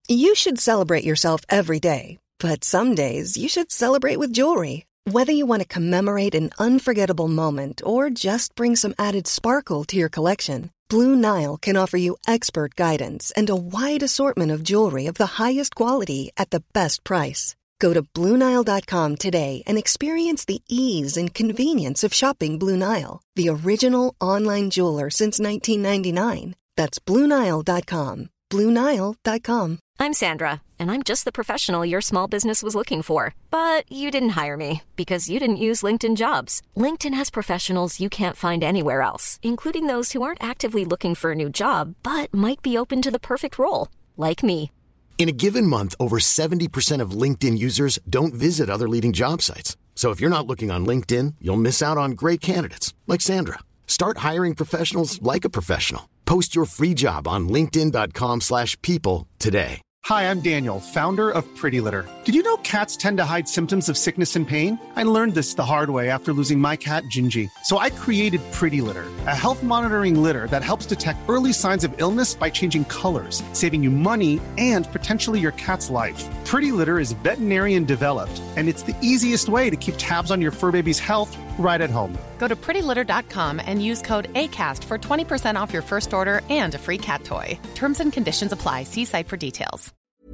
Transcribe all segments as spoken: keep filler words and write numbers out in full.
You should celebrate yourself every day, but some days you should celebrate with jewelry. Whether you want to commemorate an unforgettable moment or just bring some added sparkle to your collection, Blue Nile can offer you expert guidance and a wide assortment of jewelry of the highest quality at the best price. Go to Blue Nile dot com today and experience the ease and convenience of shopping Blue Nile, the original online jeweler since nineteen ninety-nine. That's Blue Nile dot com. Blue Nile dot com. I'm Sandra, and I'm just the professional your small business was looking for. But you didn't hire me because you didn't use LinkedIn Jobs. LinkedIn has professionals you can't find anywhere else, including those who aren't actively looking for a new job, but might be open to the perfect role, like me. In a given month, over seventy percent of LinkedIn users don't visit other leading job sites. So if you're not looking on LinkedIn, you'll miss out on great candidates, like Sandra. Start hiring professionals like a professional. Post your free job on linkedin dot com slash people today. Hi, I'm Daniel, founder of Pretty Litter. Did you know cats tend to hide symptoms of sickness and pain? I learned this the hard way after losing my cat, Gingy. So I created Pretty Litter, a health monitoring litter that helps detect early signs of illness by changing colors, saving you money and potentially your cat's life. Pretty Litter is veterinarian developed, and it's the easiest way to keep tabs on your fur baby's health right at home. Go to pretty litter dot com and use code ACAST for twenty percent off your first order and a free cat toy. Terms and conditions apply. See site for details.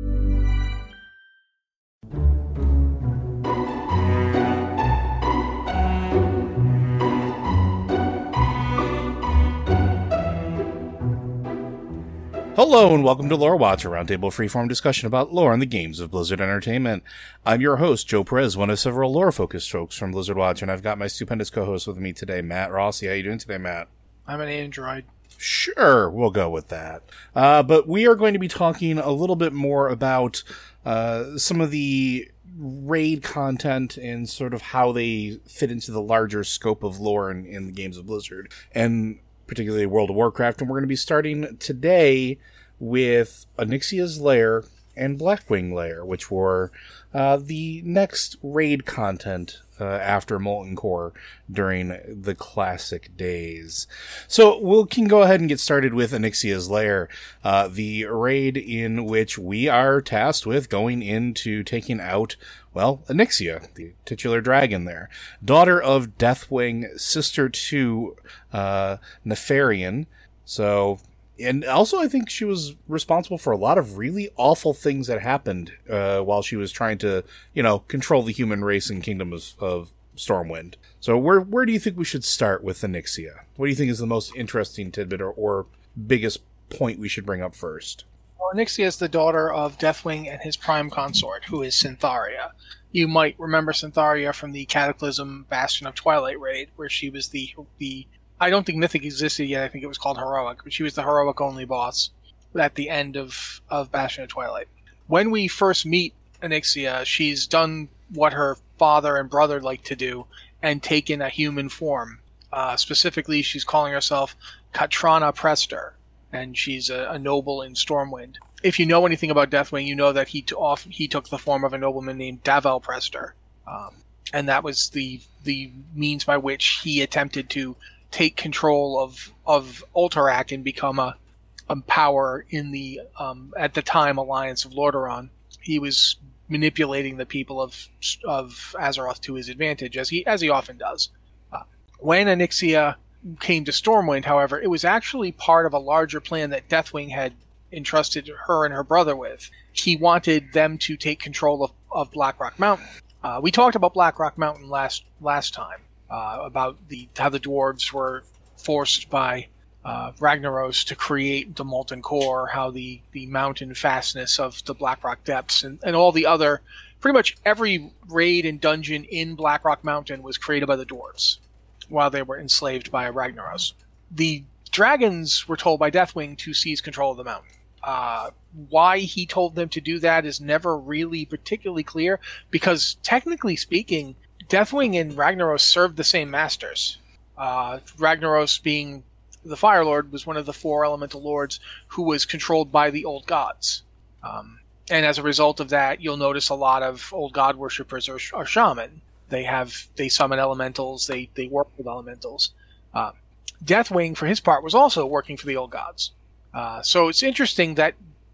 Hello and welcome to Lore Watch, a roundtable freeform discussion about lore and the games of Blizzard Entertainment. I'm your host, Joe Perez, one of several lore-focused folks from Blizzard Watch, and I've got my stupendous co-host with me today, Matt Rossi. How you doing today, Matt? I'm an android. Sure, we'll go with that. Uh, but we are going to be talking a little bit more about uh, some of the raid content and sort of how they fit into the larger scope of lore in, in the games of Blizzard, and particularly World of Warcraft. And we're going to be starting today with Onyxia's Lair and Blackwing Lair, which were uh, the next raid content uh, after Molten Core during the classic days. So we can go ahead and get started with Onyxia's Lair, uh, the raid in which we are tasked with going into taking out, well, Onyxia, the titular dragon there. Daughter of Deathwing, sister to uh, Nefarian. So, and also I think she was responsible for a lot of really awful things that happened uh, while she was trying to, you know, control the human race in Kingdom of, of Stormwind. So where where do you think we should start with Onyxia? What do you think is the most interesting tidbit or, or biggest point we should bring up first? Well, Onyxia is the daughter of Deathwing and his prime consort, who is Syntharia. You might remember Syntharia from the Cataclysm Bastion of Twilight raid, where she was the the I don't think Mythic existed yet. I think it was called Heroic, but she was the Heroic only boss at the end of, of Bastion of Twilight. When we first meet Onyxia, she's done what her father and brother like to do and taken a human form. Uh, specifically, she's calling herself Katrana Prester, and she's a, a noble in Stormwind. If you know anything about Deathwing, you know that he t- off, he took the form of a nobleman named Davel Prester, um, and that was the the means by which he attempted to take control of of Ulterac and become a, a power in the um, at the time Alliance of Lordaeron. He was manipulating the people of of Azeroth to his advantage, as he as he often does. Uh, when Onyxia came to Stormwind, however, it was actually part of a larger plan that Deathwing had entrusted her and her brother with. He wanted them to take control of, of Blackrock Mountain. Uh, we talked about Blackrock Mountain last last time, uh, about the how the dwarves were forced by uh, Ragnaros to create the Molten Core, how the, the mountain fastness of the Blackrock Depths, and, and all the other, pretty much every raid and dungeon in Blackrock Mountain was created by the dwarves while they were enslaved by Ragnaros. The dragons were told by Deathwing to seize control of the mountain. Uh, why he told them to do that is never really particularly clear, because technically speaking, Deathwing and Ragnaros served the same masters. Uh, Ragnaros, being the Fire Lord, was one of the four elemental lords who was controlled by the old gods. Um, and as a result of that, you'll notice a lot of old god worshippers are, are shaman. They have they summon elementals, they, they work with elementals. Uh, Deathwing, for his part, was also working for the old gods. Uh, so it's interesting that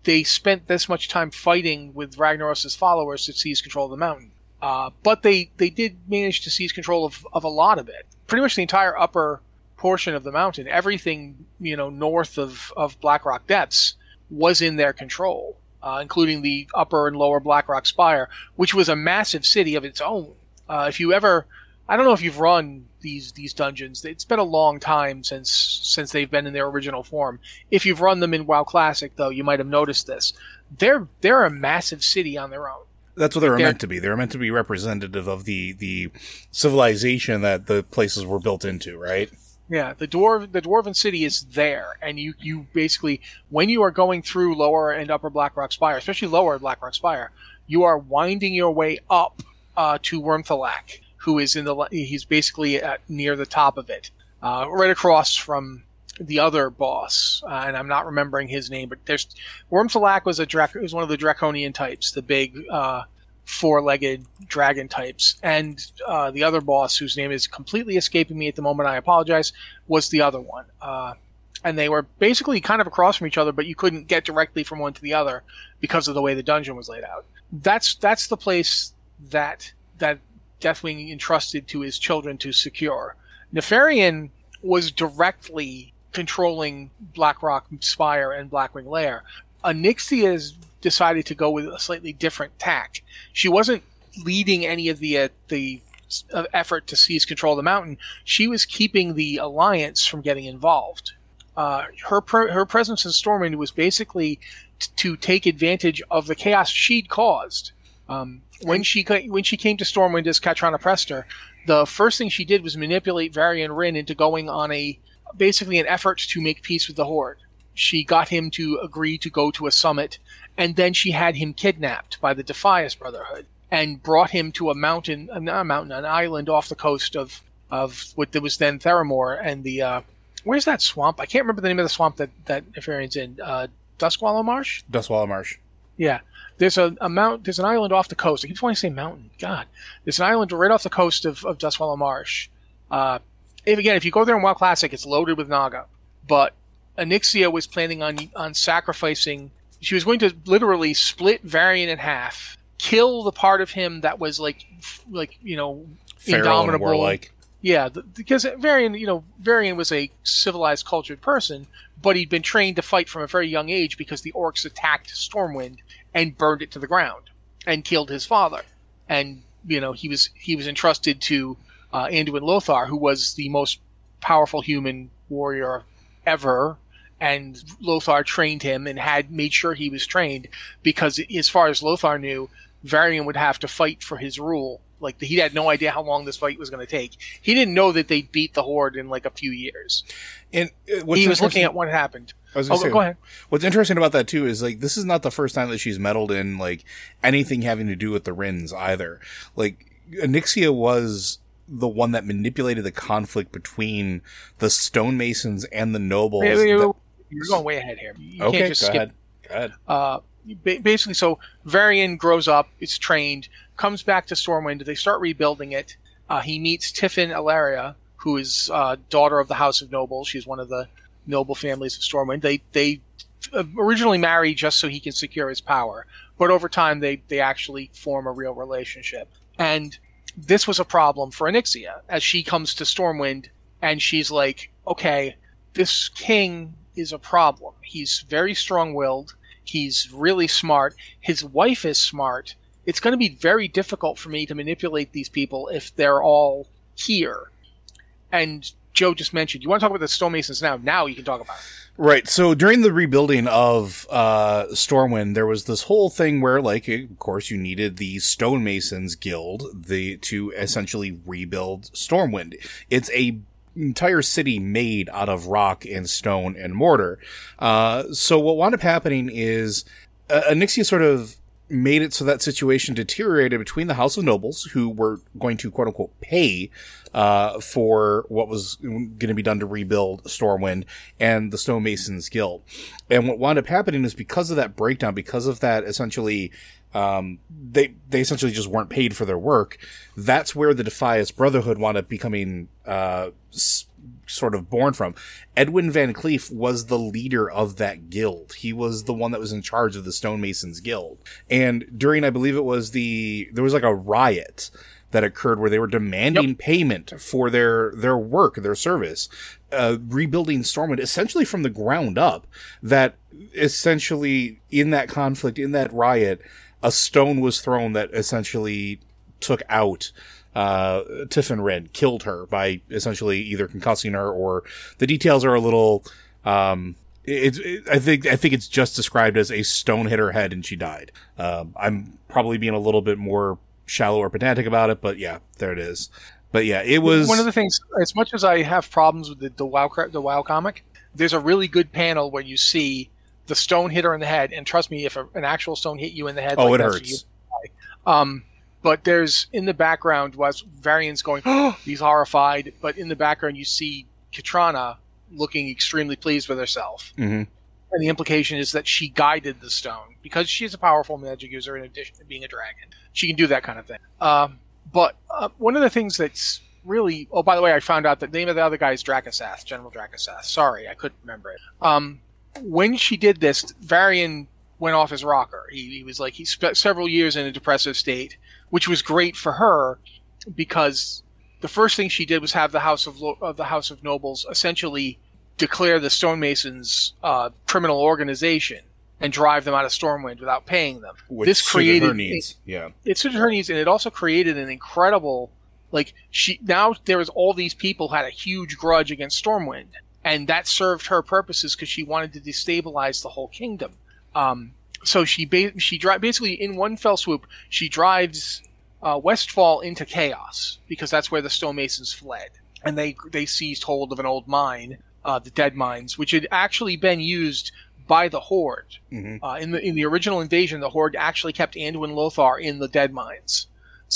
they spent this much time fighting with Ragnaros' followers to seize control of the mountain. Uh, but they, they did manage to seize control of, of a lot of it. Pretty much the entire upper portion of the mountain, everything, you know, north of, of Blackrock Depths was in their control, uh, including the upper and lower Blackrock Spire, which was a massive city of its own. Uh, if you ever, I don't know if you've run these these dungeons. It's been a long time since since they've been in their original form. If you've run them in WoW Classic, though, you might have noticed this. They're they're a massive city on their own. That's what they were meant to be. They were meant to be representative of the, the civilization that the places were built into, right? Yeah, the dwarf the dwarven city is there, and you, you basically, when you are going through lower and upper Blackrock Spire, especially lower Blackrock Spire, you are winding your way up uh, to Wormthalak, who is in the he's basically at, near the top of it, uh, right across from the other boss, uh, and I'm not remembering his name, but there's Wormthalak was a Drac- was one of the Draconian types, the big uh, four-legged dragon types, and uh, the other boss, whose name is completely escaping me at the moment, I apologize, was the other one. Uh, and they were basically kind of across from each other, but you couldn't get directly from one to the other because of the way the dungeon was laid out. That's that's the place that that Deathwing entrusted to his children to secure. Nefarian was directly controlling Blackrock Spire and Blackwing Lair. Onyxia decided to go with a slightly different tack. She wasn't leading any of the uh, the uh, effort to seize control of the mountain. She was keeping the Alliance from getting involved. Uh, her pre- her presence in Stormwind was basically t- to take advantage of the chaos she'd caused. Um, when she when she came to Stormwind as Katrana Prester, the first thing she did was manipulate Varian Wrynn into going on a basically an effort to make peace with the Horde. She got him to agree to go to a summit, and then she had him kidnapped by the Defias Brotherhood and brought him to a mountain, not a mountain, an island off the coast of, of what was then Theramore, and the, uh, where's that swamp? I can't remember the name of the swamp that, that Nefarian's in. Uh, Duskwallow Marsh? Duskwallow Marsh. Yeah. There's a, a mount, there's an island off the coast. I keep wanting to say mountain. God. There's an island right off the coast of, of Duskwallow Marsh. Uh, If, again, if you go there in WoW Classic, it's loaded with Naga. But Onyxia was planning on on sacrificing. She was going to literally split Varian in half, kill the part of him that was like, like you know, Feral indomitable. And warlike. Yeah, the, because Varian, you know, Varian was a civilized, cultured person, but he'd been trained to fight from a very young age because the orcs attacked Stormwind and burned it to the ground and killed his father. And you know, he was he was entrusted to Uh, Anduin Lothar, who was the most powerful human warrior ever, and Lothar trained him and had made sure he was trained because, as far as Lothar knew, Varian would have to fight for his rule. Like, he had no idea how long this fight was going to take. He didn't know that they'd beat the Horde in like a few years. And uh, what's he was looking at what happened. I was oh, say, go ahead. What's interesting about that too is like this is not the first time that she's meddled in like anything having to do with the Wrynns either. Like Onyxia was the one that manipulated the conflict between the stonemasons and the nobles. Wait, wait, wait, that... You're going way ahead here. You okay, can't just go skip. ahead. Go ahead. Uh, basically, so Varian grows up, is trained, comes back to Stormwind. They start rebuilding it. Uh, he meets Tiffin Alaria, who is uh, daughter of the House of Nobles. She's one of the noble families of Stormwind. They they originally marry just so he can secure his power, but over time they they actually form a real relationship. And this was a problem for Onyxia as she comes to Stormwind and she's like, okay, this king is a problem. He's very strong-willed. He's really smart. His wife is smart. It's going to be very difficult for me to manipulate these people if they're all here. And Joe just mentioned, you want to talk about the stonemasons now? Now you can talk about it. Right. So during the rebuilding of uh, Stormwind, there was this whole thing where, like, of course, you needed the Stonemasons Guild the to essentially rebuild Stormwind. It's a entire city made out of rock and stone and mortar. Uh, so what wound up happening is uh, Onyxia sort of made it so that situation deteriorated between the House of Nobles, who were going to, quote-unquote, pay uh for what was going to be done to rebuild Stormwind, and the Stonemasons Guild. And what wound up happening is because of that breakdown, because of that essentially, um they they essentially just weren't paid for their work, that's where the Defias Brotherhood wound up becoming uh sort of born from. Edwin Van Cleef was the leader of that guild. He was the one that was in charge of the Stonemasons Guild. And during, I believe it was the, there was like a riot that occurred where they were demanding yep. payment for their, their work, their service, uh, rebuilding Stormwind essentially from the ground up. That essentially in that conflict, in that riot, a stone was thrown that essentially took out uh Tiffin Wren, killed her by essentially either concussing her, or the details are a little um it's it, I think I think it's just described as a stone hit her head and she died. Um I'm probably being a little bit more shallow or pedantic about it, but yeah, there it is. But yeah, it was one of the things. As much as I have problems with the, the WoW the WoW comic, there's a really good panel where you see the stone hit her in the head, and trust me, if a, an actual stone hit you in the head, oh, like it that, hurts. You, um, but there's in the background was Varian's going, oh, he's horrified, but in the background you see Katrana looking extremely pleased with herself, mm-hmm. and the implication is that she guided the stone because she's a powerful magic user in addition to being a dragon. She can do that kind of thing. Um, but uh, one of the things that's really, oh, by the way, I found out that the name of the other guy is Dracasath, General Dracasath. Sorry, I couldn't remember it. Um, when she did this, Varian went off his rocker. He, he was like, he spent several years in a depressive state, which was great for her because the first thing she did was have the House of Lo- uh, the House of Nobles essentially declare the Stonemasons uh, criminal organization and drive them out of Stormwind without paying them. Which this created her needs. It, yeah, it suited her needs, and it also created an incredible, like she now there was all these people had a huge grudge against Stormwind. And that served her purposes because she wanted to destabilize the whole kingdom. Um, so she ba- she dri- basically, in one fell swoop, she drives uh, Westfall into chaos because that's where the Stonemasons fled. And they they seized hold of an old mine, uh, the Dead Mines, which had actually been used by the Horde. Mm-hmm. Uh, in the in the original invasion, the Horde actually kept Anduin Lothar in the Dead Mines.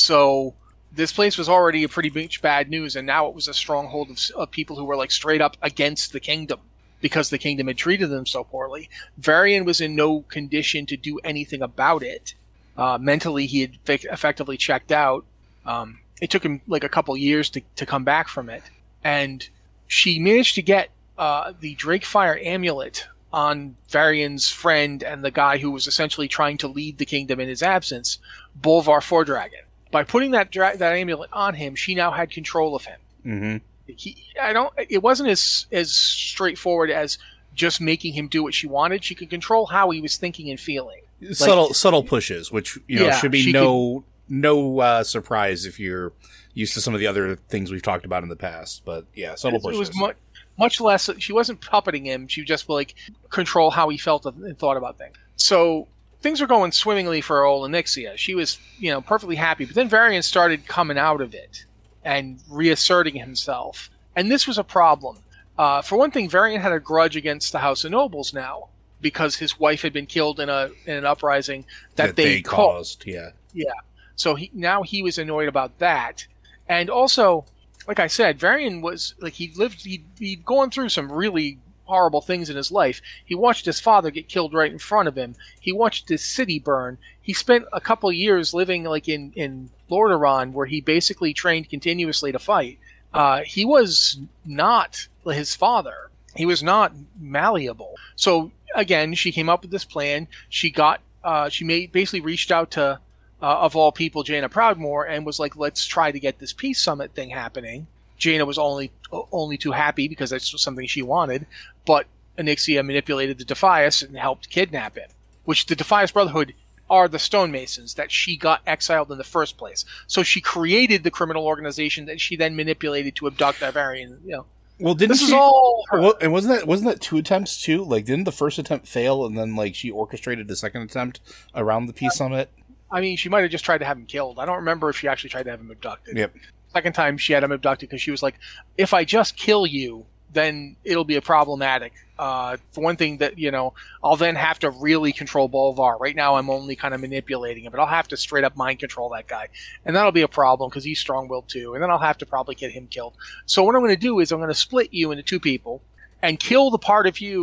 So this place was already a pretty much bad news, and now it was a stronghold of, of people who were like straight up against the kingdom because the kingdom had treated them so poorly. Varian was in no condition to do anything about it. Uh, mentally, he had fe- effectively checked out. Um, it took him like a couple years to, to come back from it. And she managed to get uh, the Drakefire amulet on Varian's friend and the guy who was essentially trying to lead the kingdom in his absence, Bolvar Fordragon. By putting that dra- that amulet on him, she now had control of him. Mm-hmm. He, I don't. It wasn't as as straightforward as just making him do what she wanted. She could control how he was thinking and feeling. Subtle like, subtle pushes, which you know yeah, should be no could, no uh, surprise if you're used to some of the other things we've talked about in the past. But yeah, subtle it, pushes. It was much much less. She wasn't puppeting him. She just like control how he felt and thought about things. So things were going swimmingly for Olynixia. She was, you know, perfectly happy. But then Varian started coming out of it and reasserting himself. And this was a problem. Uh, for one thing, Varian had a grudge against the House of Nobles now because his wife had been killed in a in an uprising that, that they, they caused. Yeah. Yeah. So he now he was annoyed about that. And also, like I said, Varian was like he lived he'd, he'd gone through some really horrible things in his life. He watched his father get killed right in front of him. He watched his city burn. He spent a couple of years living like in, in Lordaeron, where he basically trained continuously to fight. Uh, he was not his father. He was not malleable. So again, she came up with this plan. She got, uh, she made, basically reached out to, uh, of all people, Jaina Proudmoore, and was like, let's try to get this peace summit thing happening. Jaina was only only too happy because that's something she wanted, but Onyxia manipulated the Defias and helped kidnap him, which the Defias Brotherhood are the Stonemasons that she got exiled in the first place. So she created the criminal organization that she then manipulated to abduct Varian. You know, well, didn't this she, is all her. Well, and wasn't that wasn't that two attempts too? Like, didn't the first attempt fail, and then like she orchestrated the second attempt around the peace summit? I mean, she might have just tried to have him killed. I don't remember if she actually tried to have him abducted. Yep. Second time she had him abducted because she was like, if I just kill you, then it'll be a problematic. Uh, for one thing, that you know, I'll then have to really control Bolvar. Right now, I'm only kind of manipulating him, but I'll have to straight up mind control that guy, and that'll be a problem because he's strong-willed too. And then I'll have to probably get him killed. So what I'm going to do is I'm going to split you into two people and kill the part of you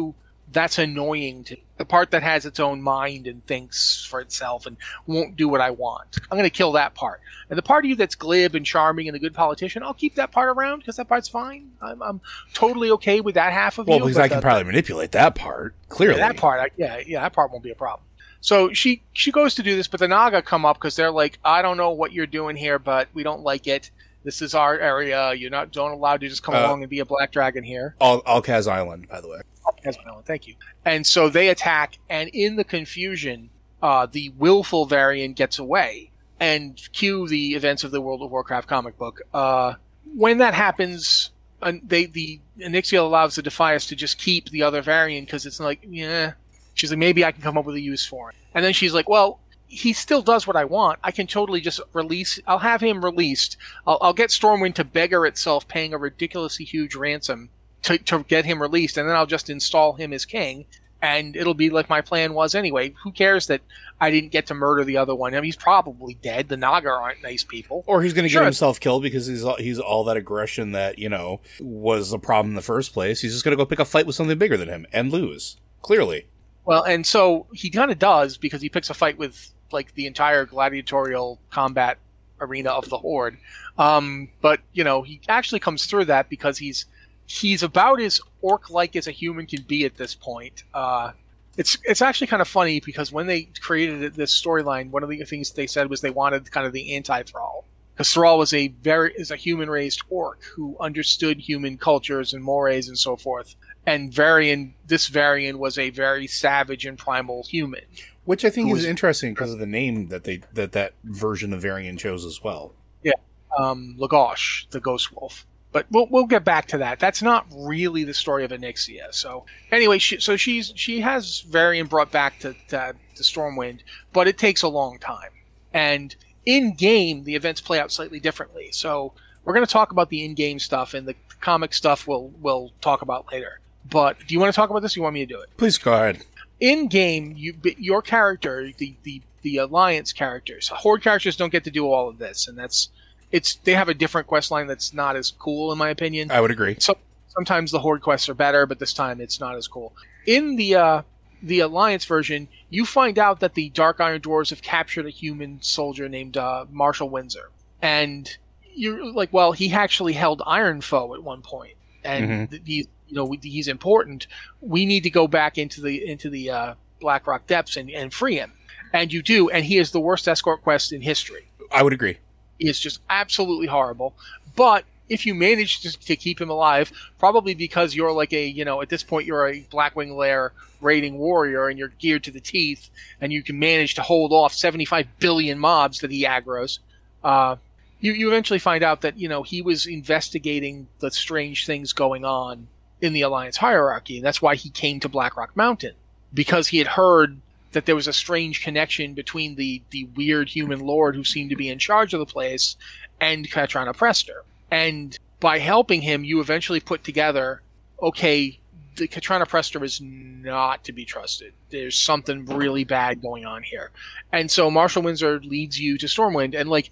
that's annoying to the part that has its own mind and thinks for itself and won't do what I want. I'm going to kill that part. And the part of you that's glib and charming and a good politician, I'll keep that part around because that part's fine. I'm, I'm totally okay with that half of well, you. Well, because I can the, probably manipulate that part, clearly. Yeah, that part, I, yeah, yeah, that part won't be a problem. So she, she goes to do this, but the Naga come up because they're like, I don't know what you're doing here, but we don't like it. This is our area. You're not don't allowed to just come uh, along and be a black dragon here. Al- Alcaz Island, by the way. Alcaz Island, thank you. And so they attack, and in the confusion, uh, the willful variant gets away. And cue the events of the World of Warcraft comic book. Uh, when that happens, uh, they the Onyxia allows the Defias to just keep the other variant because it's like, yeah. She's like, maybe I can come up with a use for him. And then she's like, well, he still does what I want. I can totally just release. I'll have him released. I'll, I'll get Stormwind to beggar itself, paying a ridiculously huge ransom to, to get him released, and then I'll just install him as king, and it'll be like my plan was anyway. Who cares that I didn't get to murder the other one? I mean, he's probably dead. The Naga aren't nice people. Or he's going to sure. get himself killed because he's he's all that aggression that, you know, was the problem in the first place. He's just going to go pick a fight with something bigger than him and lose, clearly. Well, and so he kind of does because he picks a fight with like the entire gladiatorial combat arena of the Horde. Um, but, you know, he actually comes through that because he's he's about as orc-like as a human can be at this point. Uh, it's it's actually kind of funny because when they created this storyline, one of the things they said was they wanted kind of the anti-Thrall. Because Thrall was a very is a human-raised orc who understood human cultures and mores and so forth. And Varian, this Varian was a very savage and primal human. Which I think is interesting because of the name that they that, that version of Varian chose as well. Yeah, um, Legosh, the Ghost Wolf. But we'll we'll get back to that. That's not really the story of Onyxia. So anyway, she, so she's she has Varian brought back to, to to Stormwind, but it takes a long time. And in game, the events play out slightly differently. So we're going to talk about the in-game stuff, and the comic stuff we'll we'll talk about later. But do you want to talk about this? Or you want me to do it? Please go ahead. In game, you your character, the, the, the Alliance characters, Horde characters don't get to do all of this, and that's it's they have a different quest line that's not as cool in my opinion. I would agree. So sometimes the Horde quests are better, but this time it's not as cool. In the uh, the Alliance version, you find out that the Dark Iron Dwarves have captured a human soldier named uh, Marshall Windsor, and you're like, well, he actually held Iron Foe at one point, and mm-hmm. he. You know, he's important. We need to go back into the into the uh, Blackrock depths and, and free him. And you do, and he is the worst escort quest in history. I would agree. He is just absolutely horrible. But if you manage to, to keep him alive, probably because you're like a, you know, at this point you're a Blackwing Lair raiding warrior and you're geared to the teeth, and you can manage to hold off seventy-five billion mobs that he aggroes, uh, you, you eventually find out that, you know, he was investigating the strange things going on in the Alliance hierarchy, and that's why he came to Blackrock Mountain, because he had heard that there was a strange connection between the, the weird human lord who seemed to be in charge of the place and Katrana Prester. And by helping him, you eventually put together, okay, the Katrana Prester is not to be trusted. There's something really bad going on here. And so Marshall Windsor leads you to Stormwind, and like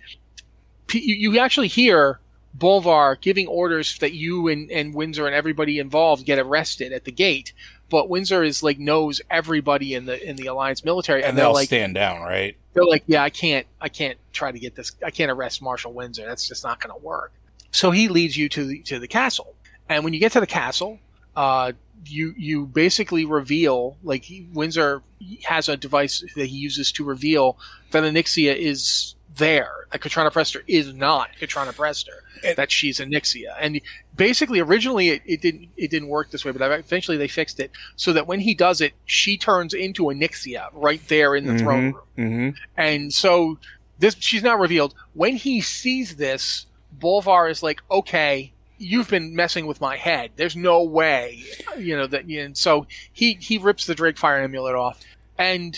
you, you actually hear Bolvar giving orders that you and, and Windsor and everybody involved get arrested at the gate, but Windsor is like knows everybody in the in the Alliance military, and, and they're they'll like stand down, right? They're like, yeah, I can't, I can't try to get this, I can't arrest Marshall Windsor. That's just not going to work. So he leads you to the to the castle, and when you get to the castle, uh, you you basically reveal like he, Windsor has a device that he uses to reveal that Onyxia is there. That Katrana Prester is not Katrana Prester. And that she's Onyxia. And basically, originally it, it didn't it didn't work this way, but eventually they fixed it so that when he does it, she turns into Onyxia right there in the mm-hmm, throne room. Mm-hmm. And so this she's not revealed. When he sees this, Bolvar is like, okay, you've been messing with my head. There's no way, you know that. And so he he rips the Drakefire amulet off, and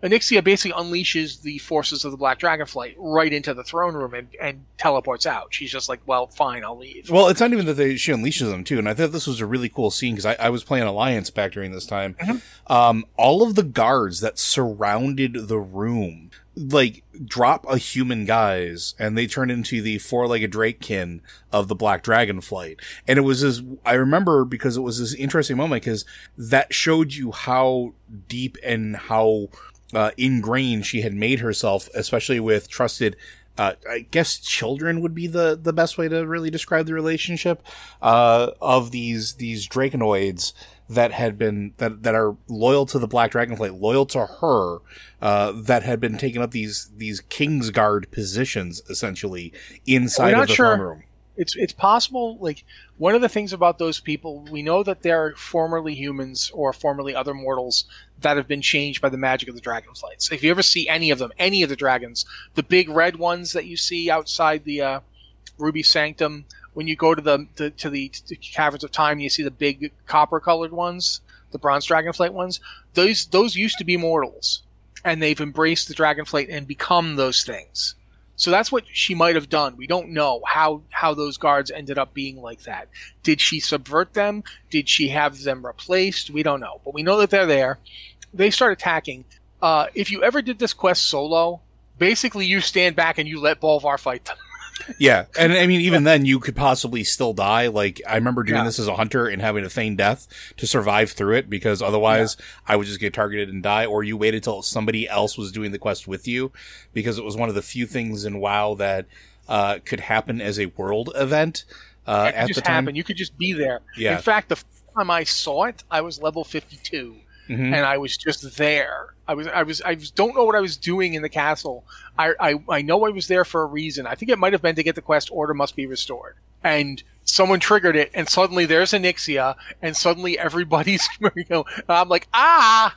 Onyxia basically unleashes the forces of the Black Dragonflight right into the throne room and, and teleports out. She's just like, well, fine, I'll leave. Well, it's not even that they, she unleashes them, too. And I thought this was a really cool scene because I, I was playing Alliance back during this time. Mm-hmm. Um, all of the guards that surrounded the room, like, drop a human guise and they turn into the four-legged drakekin of the Black Dragonflight. And it was this, I remember because it was this interesting moment because that showed you how deep and how Uh, ingrained she had made herself, especially with trusted, uh, I guess children would be the, the best way to really describe the relationship, uh, of these, these Draconoids that had been, that, that are loyal to the Black Dragonflight, loyal to her, uh, that had been taking up these, these Kingsguard positions, essentially, inside of the sure. throne room. It's it's possible, like, one of the things about those people, we know that they're formerly humans or formerly other mortals that have been changed by the magic of the dragonflights. If you ever see any of them, any of the dragons, the big red ones that you see outside the uh, Ruby Sanctum, when you go to the to, to the to Caverns of Time, you see the big copper-colored ones, the bronze dragonflight ones. Those those used to be mortals, and they've embraced the dragonflight and become those things. So that's what she might have done. We don't know how, how those guards ended up being like that. Did she subvert them? Did she have them replaced? We don't know. But we know that they're there. They start attacking. Uh, if you ever did this quest solo, basically you stand back and you let Bolvar fight them. Yeah, and I mean, even then, you could possibly still die. Like, I remember doing yeah. this as a hunter and having to feign death to survive through it, because otherwise yeah. I would just get targeted and die, or you waited till somebody else was doing the quest with you, because it was one of the few things in WoW that uh, could happen as a world event uh, it could at just the time. Happen. You could just be there. Yeah. In fact, the first time I saw it, I was level fifty-two. Mm-hmm. And I was just there. I was, I was, I was, don't know what I was doing in the castle. I, I, I know I was there for a reason. I think it might have been to get the quest Order Must Be Restored. And someone triggered it, and suddenly there's Onyxia, and suddenly everybody's, you know, I'm like, ah,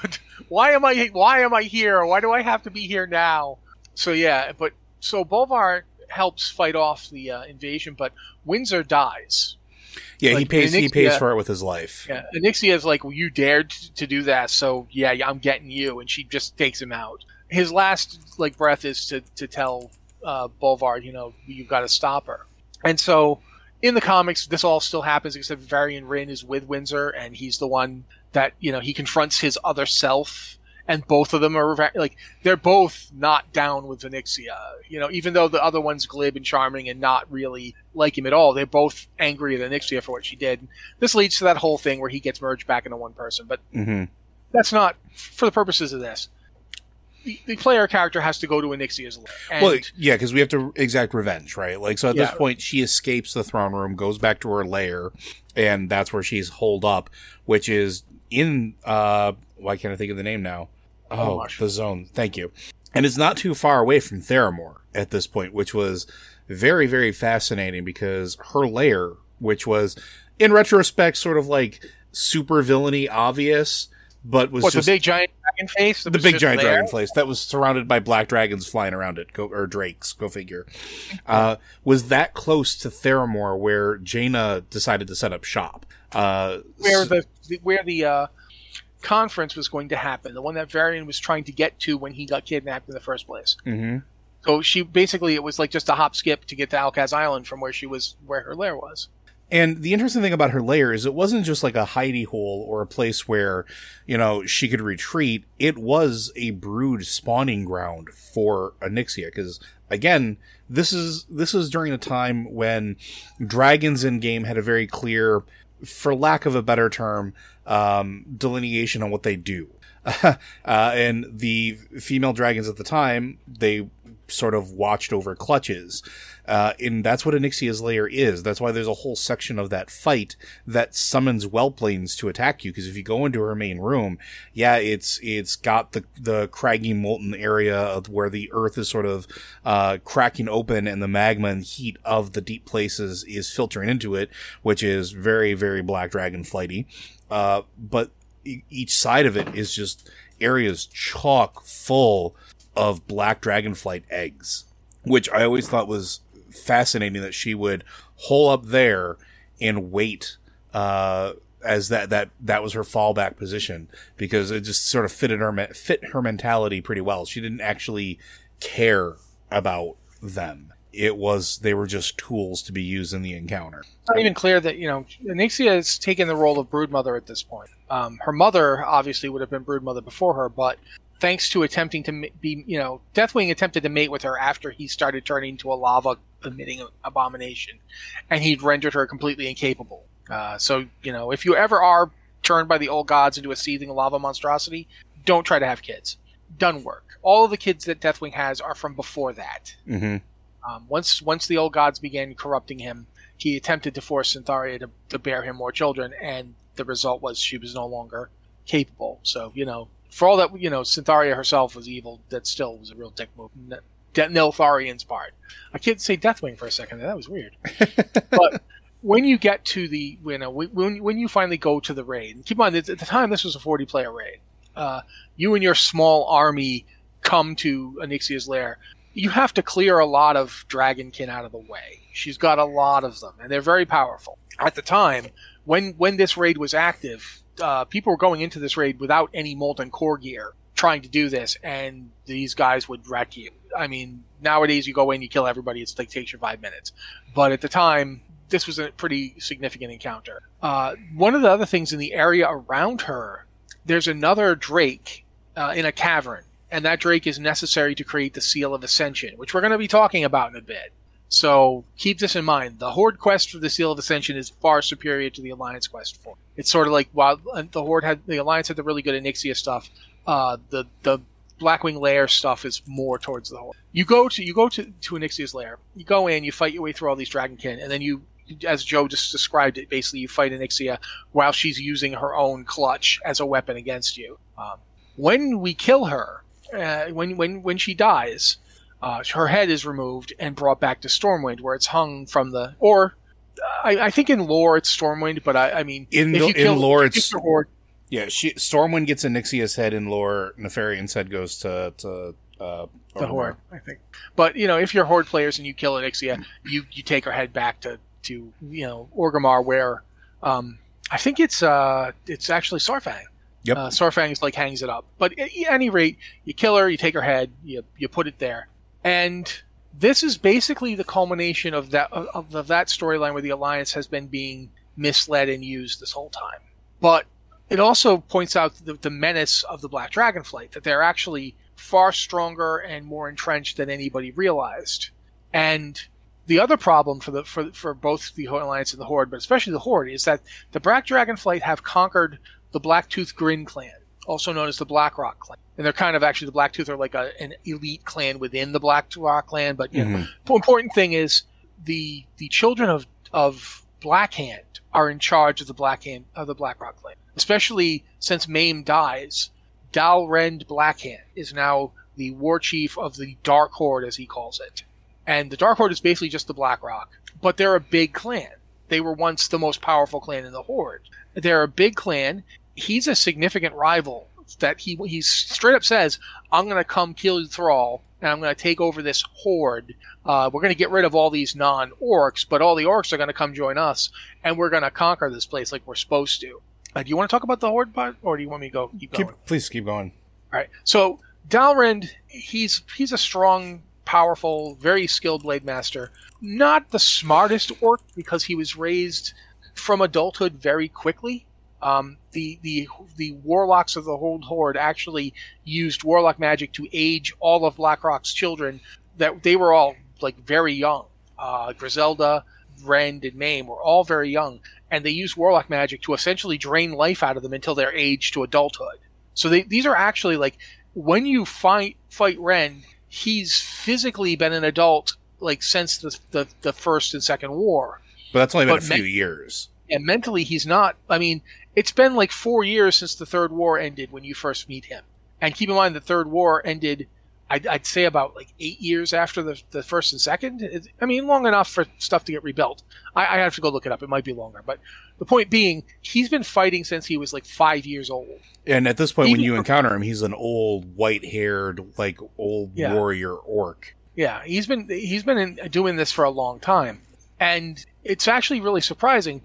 why am I, why am I here? Why do I have to be here now? So yeah, but, so Bolvar helps fight off the uh, invasion, but Windsor dies. Yeah, like, he pays. Onyxia, he pays for it with his life. Yeah, Onyxia is like, well, you dared to do that, so yeah, I'm getting you, and she just takes him out. His last like breath is to to tell uh, Bolvar, you know, you've got to stop her. And so, in the comics, this all still happens, except Varian Wrynn is with Windsor, and he's the one that, you know, he confronts his other self. And both of them are, like, they're both not down with Onyxia. You know, even though the other one's glib and charming and not really like him at all, they're both angry at Onyxia for what she did. This leads to that whole thing where he gets merged back into one person. But mm-hmm. that's not, for the purposes of this, the, the player character has to go to Onyxia's lair. And, well, yeah, because we have to exact revenge, right? Like, so at yeah. this point, she escapes the throne room, goes back to her lair, and that's where she's holed up, which is in, uh, why can't I think of the name now? Oh, oh the zone. Thank you. And it's not too far away from Theramore at this point, which was very, very fascinating because her lair, which was, in retrospect, sort of like super villainy obvious, but was what, just... the big giant dragon face? The big giant there? dragon face that was surrounded by black dragons flying around it, go, or drakes, go figure, uh, was that close to Theramore where Jaina decided to set up shop. Uh, where the, where the, uh, conference was going to happen, the one that Varian was trying to get to when he got kidnapped in the first place. Mm-hmm. So she basically, it was like just a hop skip to get to Alcaz Island from where she was, where her lair was. And the interesting thing about her lair is it wasn't just like a hidey hole or a place where, you know, she could retreat. It was a brood spawning ground for Onyxia. Because again, this is, this is during a time when dragons in game had a very clear, for lack of a better term, um, delineation on what they do. uh, and the female dragons at the time, they sort of watched over clutches. Uh, and that's what Onyxia's lair is. That's why there's a whole section of that fight that summons whelplanes to attack you. Because if you go into her main room, yeah, it's it's got the the craggy molten area of where the earth is sort of uh, cracking open, and the magma and heat of the deep places is filtering into it, which is very, very Black Dragon flighty. Uh, but e- each side of it is just areas chock full of Black Dragonflight eggs, which I always thought was fascinating that she would hole up there and wait uh, as that, that, that was her fallback position, because it just sort of fitted her, fit her mentality pretty well. She didn't actually care about them. It was, they were just tools to be used in the encounter. It's not even clear that, you know, Onyxia has taken the role of broodmother at this point. Um, her mother obviously would have been broodmother before her, but thanks to attempting to be, you know, Deathwing attempted to mate with her after he started turning into a lava-emitting abomination, and he'd rendered her completely incapable. Uh, so, you know, if you ever are turned by the old gods into a seething lava monstrosity, don't try to have kids. Doesn't work. All of the kids that Deathwing has are from before that. Mm-hmm. Um, once once the old gods began corrupting him, he attempted to force Syntharia to, to bear him more children, and the result was she was no longer capable. So, you know, for all that, you know, Syntharia herself was evil, that still was a real dick move. De- Neltharian's part. I can't say Deathwing for a second. That was weird. But when you get to the, you know, when when you finally go to the raid, and keep in mind, at the time this was a forty-player raid, uh, you and your small army come to Onyxia's lair. You have to clear a lot of dragonkin out of the way. She's got a lot of them, and they're very powerful. At the time, when when this raid was active, uh, people were going into this raid without any molten core gear, trying to do this, and these guys would wreck you. I mean, nowadays you go in, you kill everybody, it's like takes you five minutes. But at the time, this was a pretty significant encounter. Uh, one of the other things in the area around her, there's another Drake uh, in a cavern. And that Drake is necessary to create the Seal of Ascension, which we're going to be talking about in a bit. So keep this in mind. The Horde quest for the Seal of Ascension is far superior to the Alliance quest for it. It's sort of like, while the Horde had, the Alliance had the really good Onyxia stuff, uh, the the Blackwing Lair stuff is more towards the Horde. You go to you go to, to Onyxia's lair. You go in, you fight your way through all these dragonkin, and then you, as Joe just described it, basically you fight Onyxia while she's using her own clutch as a weapon against you. Um, when we kill her, Uh, when when when she dies, uh, her head is removed and brought back to Stormwind, where it's hung from the. Or, I, I think in lore it's Stormwind, but I, I mean, in if the, you kill, in lore if you it's kill Horde, yeah. She Stormwind gets Onyxia's head in lore. Nefarian's head goes to to uh, the Horde, I think. But you know, if you're Horde players and you kill Onyxia, you you take her head back to to you know Orgrimmar, where um, I think it's uh it's actually Saurfang. Yep. Uh, Saurfang like hangs it up. But at any rate, you kill her, you take her head, you you put it there, and this is basically the culmination of that of, of that storyline where the Alliance has been being misled and used this whole time. But it also points out the, the menace of the Black Dragonflight, that they're actually far stronger and more entrenched than anybody realized. And the other problem for the for for both the Alliance and the Horde, but especially the Horde, is that the Black Dragonflight have conquered the Blacktooth Grin clan, also known as the Blackrock clan. And they're kind of actually, the Blacktooth are like a, an elite clan within the Blackrock clan. But you mm-hmm. know, the important thing is the the children of of Blackhand are in charge of the Blackhand of the Blackrock clan. Especially since Maim dies, Dalrend Blackhand is now the war chief of the Dark Horde, as he calls it. And the Dark Horde is basically just the Blackrock, but they're a big clan. They were once the most powerful clan in the Horde. They're a big clan. He's a significant rival that he he straight up says, I'm going to come kill Thrall, and I'm going to take over this Horde. Uh, we're going to get rid of all these non-orcs, but all the orcs are going to come join us, and we're going to conquer this place like we're supposed to. Uh, do you want to talk about the Horde part, or do you want me to go keep going? Keep, please keep going. All right. So Dalrend, he's he's a strong, powerful, very skilled blade master. Not the smartest orc, because he was raised from adulthood very quickly. Um, the the the warlocks of the Old Horde actually used warlock magic to age all of Blackrock's children. That they were all like very young. Uh, Griselda, Rend, and Maim were all very young, and they used warlock magic to essentially drain life out of them until they're aged to adulthood. So they, these are actually like, when you fight fight Rend, he's physically been an adult like since the the, the first and second war. But that's only been but a few me- years. And mentally, he's not. I mean, it's been like four years since the Third War ended when you first meet him. And keep in mind, the Third War ended, I'd, I'd say, about like eight years after the, the first and second. It, I mean, long enough for stuff to get rebuilt. I, I have to go look it up. It might be longer. But the point being, he's been fighting since he was like five years old. And at this point, Even when you for, encounter him, he's an old, white-haired, like, old yeah. warrior orc. Yeah, he's been he's been in, doing this for a long time. And it's actually really surprising, but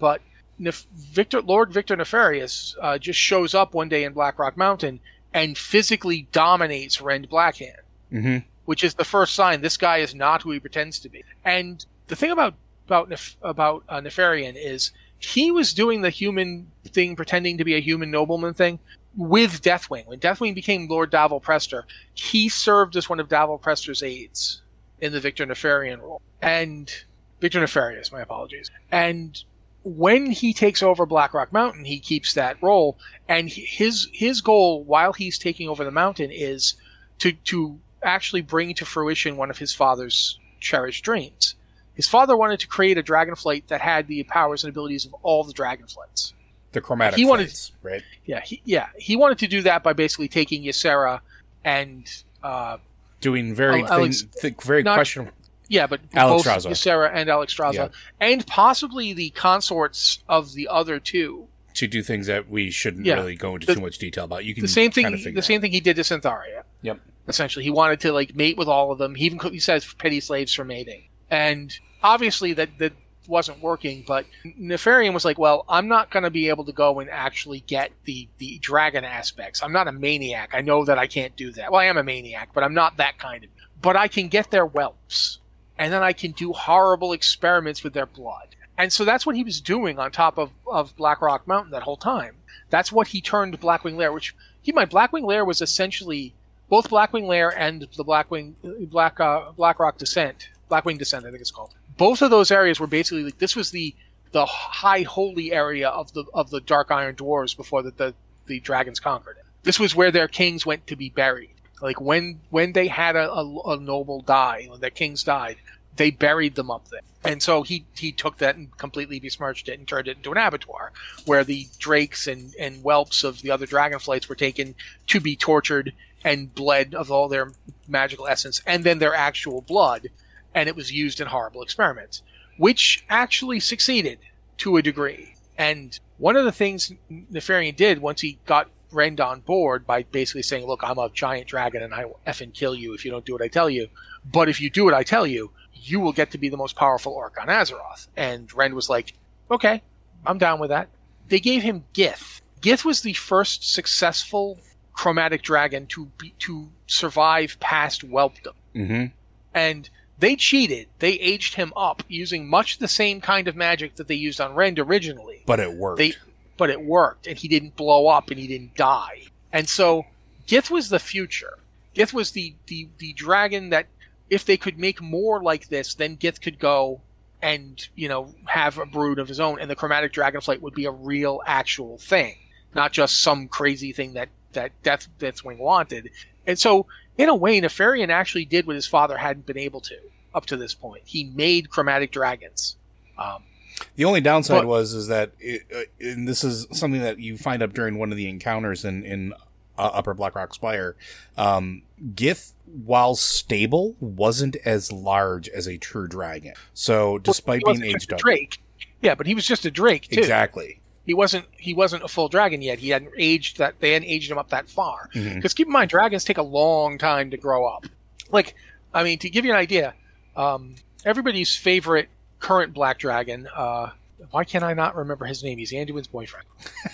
Nef- Victor Lord Victor Nefarious uh, just shows up one day in Blackrock Mountain and physically dominates Rend Blackhand, mm-hmm. which is the first sign this guy is not who he pretends to be. And the thing about about Nef- about uh, Nefarian is he was doing the human thing, pretending to be a human nobleman thing with Deathwing. When Deathwing became Lord Davil Prester, he served as one of Davil Prester's aides in the Victor Nefarian role. And Victor Nefarious, my apologies. And when he takes over Blackrock Mountain, he keeps that role, and his his goal while he's taking over the mountain is to to actually bring to fruition one of his father's cherished dreams. His father wanted to create a dragonflight that had the powers and abilities of all the dragonflights. The chromatic he wanted, flights, right? Yeah, he, yeah. He wanted to do that by basically taking Ysera and uh, doing very Alex, thing, th- very not, questionable. Yeah, but Alex both Straza. Ysera and Alexstrasza, yeah. and possibly the consorts of the other two, to do things that we shouldn't yeah. really go into the, too much detail about. You can the same thing. kind of figure the same thing he did to Syntharia. Yep. Essentially, he wanted to like mate with all of them. He even he says petty slaves for mating, and obviously that that wasn't working. But Nefarian was like, well, I'm not going to be able to go and actually get the the dragon aspects. I'm not a maniac. I know that I can't do that. Well, I am a maniac, but I'm not that kind of. But I can get their whelps. And then I can do horrible experiments with their blood. And so that's what he was doing on top of, of Blackrock Mountain that whole time. That's what he turned Blackwing Lair, which, keep in mind, Blackwing Lair was essentially both Blackwing Lair and the Blackwing, Black, uh, Blackrock Descent, Blackwing Descent, I think it's called. Both of those areas were basically, like, this was the, the high holy area of the, of the Dark Iron Dwarves before the, the, the dragons conquered it. This was where their kings went to be buried. Like, when when they had a, a, a noble die, when their kings died, they buried them up there. And so he, he took that and completely besmirched it and turned it into an abattoir, where the drakes and, and whelps of the other dragonflights were taken to be tortured and bled of all their magical essence, and then their actual blood, and it was used in horrible experiments, which actually succeeded to a degree. And one of the things Nefarian did once he got Rend on board by basically saying, look, I'm a giant dragon and I will effing kill you if you don't do what I tell you. But if you do what I tell you, you will get to be the most powerful orc on Azeroth. And Rend was like, okay, I'm down with that. They gave him Gith. Gith was the first successful chromatic dragon to be, to survive past whelpdom. Mm-hmm. And they cheated. They aged him up using much the same kind of magic that they used on Rend originally. But it worked. They, but it worked, and he didn't blow up, and he didn't die. And so Gith was the future. Gith was the, the, the dragon that, if they could make more like this, then Gith could go and, you know, have a brood of his own, and the chromatic dragonflight would be a real, actual thing, not just some crazy thing that, that Death, Deathwing wanted. And so, in a way, Nefarian actually did what his father hadn't been able to up to this point. He made chromatic dragons. Um, The only downside but, was is that, it, uh, and this is something that you find up during one of the encounters in in uh, Upper Blackrock Spire. Um, Gith, while stable, wasn't as large as a true dragon. So, despite well, being aged up, Drake, yeah, but he was just a Drake too. Exactly. He wasn't. He wasn't a full dragon yet. He hadn't aged that. They hadn't aged him up that far. Because Mm-hmm. keep in mind, dragons take a long time to grow up. Like, I mean, to give you an idea, um, everybody's favorite current black dragon. Uh, why can't I not remember his name? He's Anduin's boyfriend.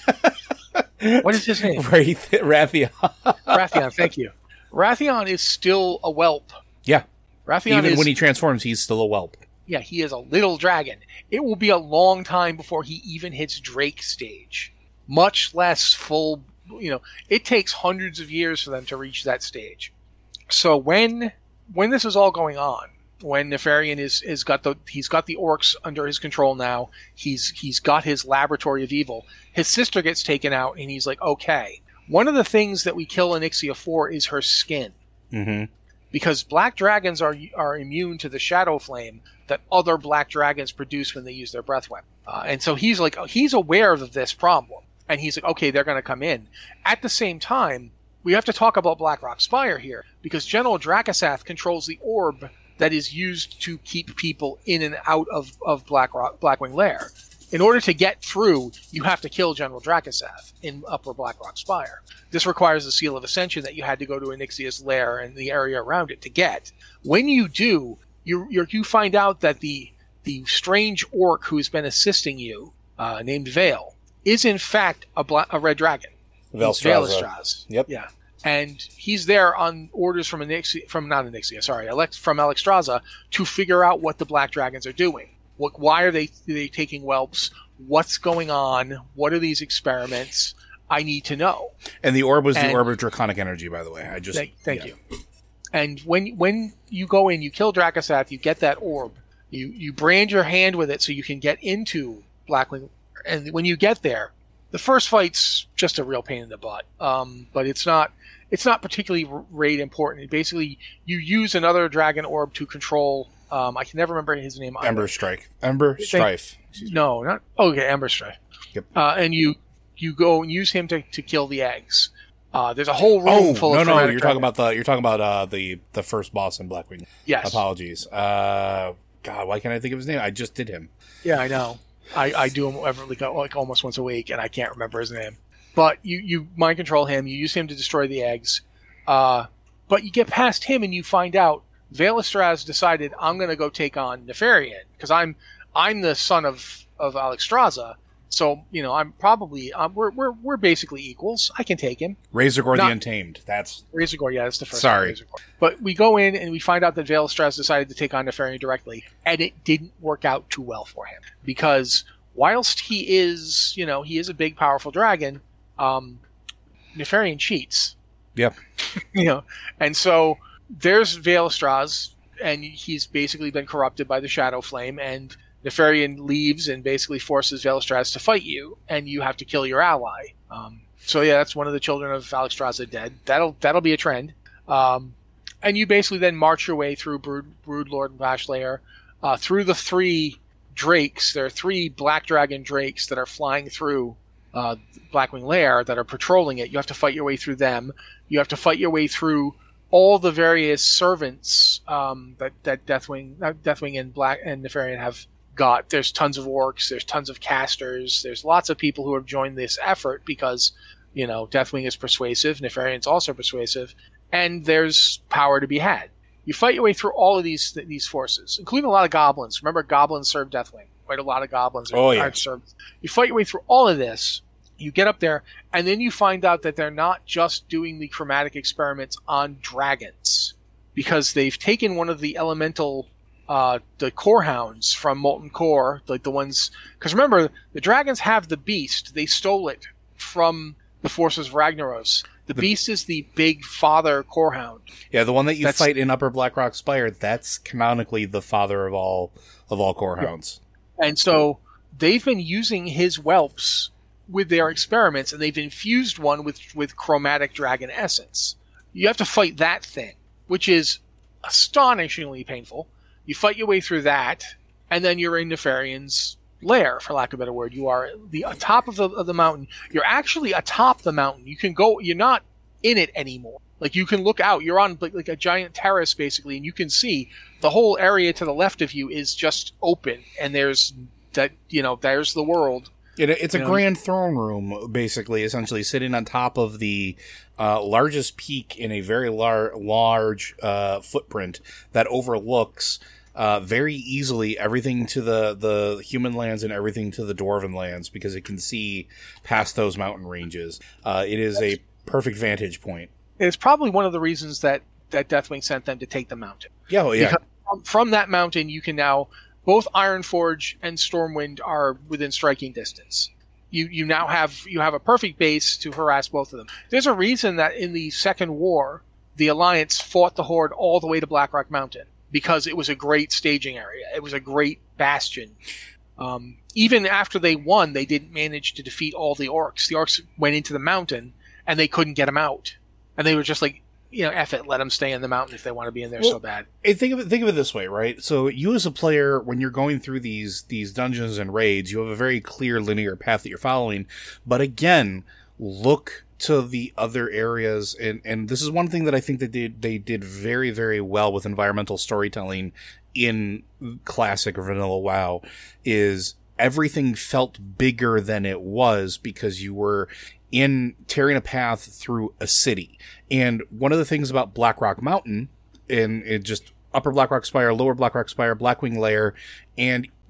What is his name? Wraith, Rathian. Rathian. Thank you. Rathian is still a whelp. Yeah. Rathian Even is, when he transforms, he's still a whelp. yeah, he is a little dragon. It will be a long time before he even hits Drake stage. Much less full, you know, it takes hundreds of years for them to reach that stage. So when when this is all going on, when Nefarian is, is got the he's got the orcs under his control now, he's he's got his laboratory of evil. His sister gets taken out, and he's like, okay. One of the things that we kill Onyxia for is her skin. Mm-hmm. Because black dragons are are immune to the shadow flame that other black dragons produce when they use their breath weapon. Uh, and so he's like, he's aware of this problem. And he's like, okay, they're going to come in. At the same time, we have to talk about Blackrock Spire here, because General Dracasath controls the orb that is used to keep people in and out of, of Blackrock, Blackwing Lair. In order to get through, you have to kill General Dracasath in Upper Blackrock Spire. This requires the Seal of Ascension that you had to go to Onyxia's lair and the area around it to get. When you do, you you you find out that the the strange orc who's been assisting you uh, named Vale, is in fact a, bla- a red dragon. Veilstraza. Yep. Yeah. And he's there on orders from Onyxia, from not Onyxia, sorry, Alex, from Alexstrasza to figure out what the black dragons are doing. What, why are they they taking whelps? What's going on? What are these experiments? I need to know. And the orb was and, the orb of draconic energy, by the way. I just thank, thank yeah. you. And when when you go in, you kill Dracosath, you get that orb. You you brand your hand with it so you can get into Blackwing. And when you get there, the first fight's just a real pain in the butt. Um, but it's not it's not particularly raid important. Basically, you use another dragon orb to control. Um, I can never remember his name. Ember either. Strike. Ember Strife. No, not oh, okay. Ember Strife. Yep. Uh, and you you go and use him to, to kill the eggs. Uh, there's a whole room oh, full no, of no, no, you're talking about the you're talking about uh, the the first boss in Blackwing. Yes. Apologies. Uh, God, why can't I think of his name? I just did him. Yeah, I know. I, I do him every, like, like almost once a week, and I can't remember his name. But you, you mind control him. You use him to destroy the eggs. Uh, but you get past him, and you find out Veilstraza decided, I'm going to go take on Nefarian because I'm I'm the son of of Alexstrasza. So, you know, I'm probably um, we're we're we're basically equals. I can take him. Razorgore Not, the Untamed. That's Razorgore. Yeah, that's the first. Sorry, one, but we go in and we find out that Veilstraza decided to take on Nefarian directly, and it didn't work out too well for him because whilst he is, you know, he is a big, powerful dragon, um, Nefarian cheats. Yep. you know, and so there's Veilstraza, and he's basically been corrupted by the Shadow Flame, and Nefarian leaves and basically forces Veilstraza to fight you, and you have to kill your ally. Um, so yeah, that's one of the children of Alexstrasza dead. That'll that'll be a trend. Um, and you basically then march your way through Brood, Broodlord and Bashleigh, uh, through the three drakes. There are three black dragon drakes that are flying through uh, Blackwing Lair that are patrolling it. You have to fight your way through them. You have to fight your way through all the various servants um, that that Deathwing, uh, Deathwing and Black and Nefarian have got. There's tons of orcs, there's tons of casters, there's lots of people who have joined this effort because, you know, Deathwing is persuasive, Nefarian's also persuasive, and there's power to be had. You fight your way through all of these these forces, including a lot of goblins. Remember, goblins serve Deathwing. Quite a lot of goblins are, oh, yeah. are served. You fight your way through all of this, you get up there, and then you find out that they're not just doing the chromatic experiments on dragons, because they've taken one of the elemental Uh, the core hounds from Molten Core, like the ones, because remember, the dragons have the beast. They stole it from the forces of Ragnaros. The, the beast is the big father core hound. Yeah, the one that you that's, fight in Upper Blackrock Spire. That's canonically the father of all of all core hounds. And so they've been using his whelps with their experiments, and they've infused one with with chromatic dragon essence. You have to fight that thing, which is astonishingly painful. You fight your way through that, and then you're in Nefarian's lair, for lack of a better word. You are at the top of the of the mountain. You're actually atop the mountain. You can go. You're not in it anymore. Like, you can look out. You're on like, like a giant terrace, basically, and you can see the whole area to the left of you is just open, and there's that. You know, there's the world. It, it's a you know? grand throne room, basically, essentially sitting on top of the uh, largest peak in a very lar- large uh, footprint that overlooks. Uh, very easily everything to the, the human lands and everything to the dwarven lands because it can see past those mountain ranges. Uh, it is a perfect vantage point. It's probably one of the reasons that, that Deathwing sent them to take the mountain. Yeah, well, yeah. Because from, from that mountain, you can now, both Ironforge and Stormwind are within striking distance. You you now have you have a perfect base to harass both of them. There's a reason that in the Second War, the Alliance fought the Horde all the way to Blackrock Mountain. Because it was a great staging area. It was a great bastion. Um, even after they won, they didn't manage to defeat all the orcs. The orcs went into the mountain, and they couldn't get them out. And they were just like, you know, F it, let them stay in the mountain if they want to be in there well, so bad. Think of it, think of it this way, right? So you as a player, when you're going through these these dungeons and raids, you have a very clear linear path that you're following. But again, look to the other areas, and, and this is one thing that I think that they did, they did very, very well with environmental storytelling in classic vanilla WoW, is everything felt bigger than it was because you were in tearing a path through a city. And one of the things about Blackrock Mountain, and it just Upper Blackrock Spire, Lower Blackrock Spire, Blackwing Lair, and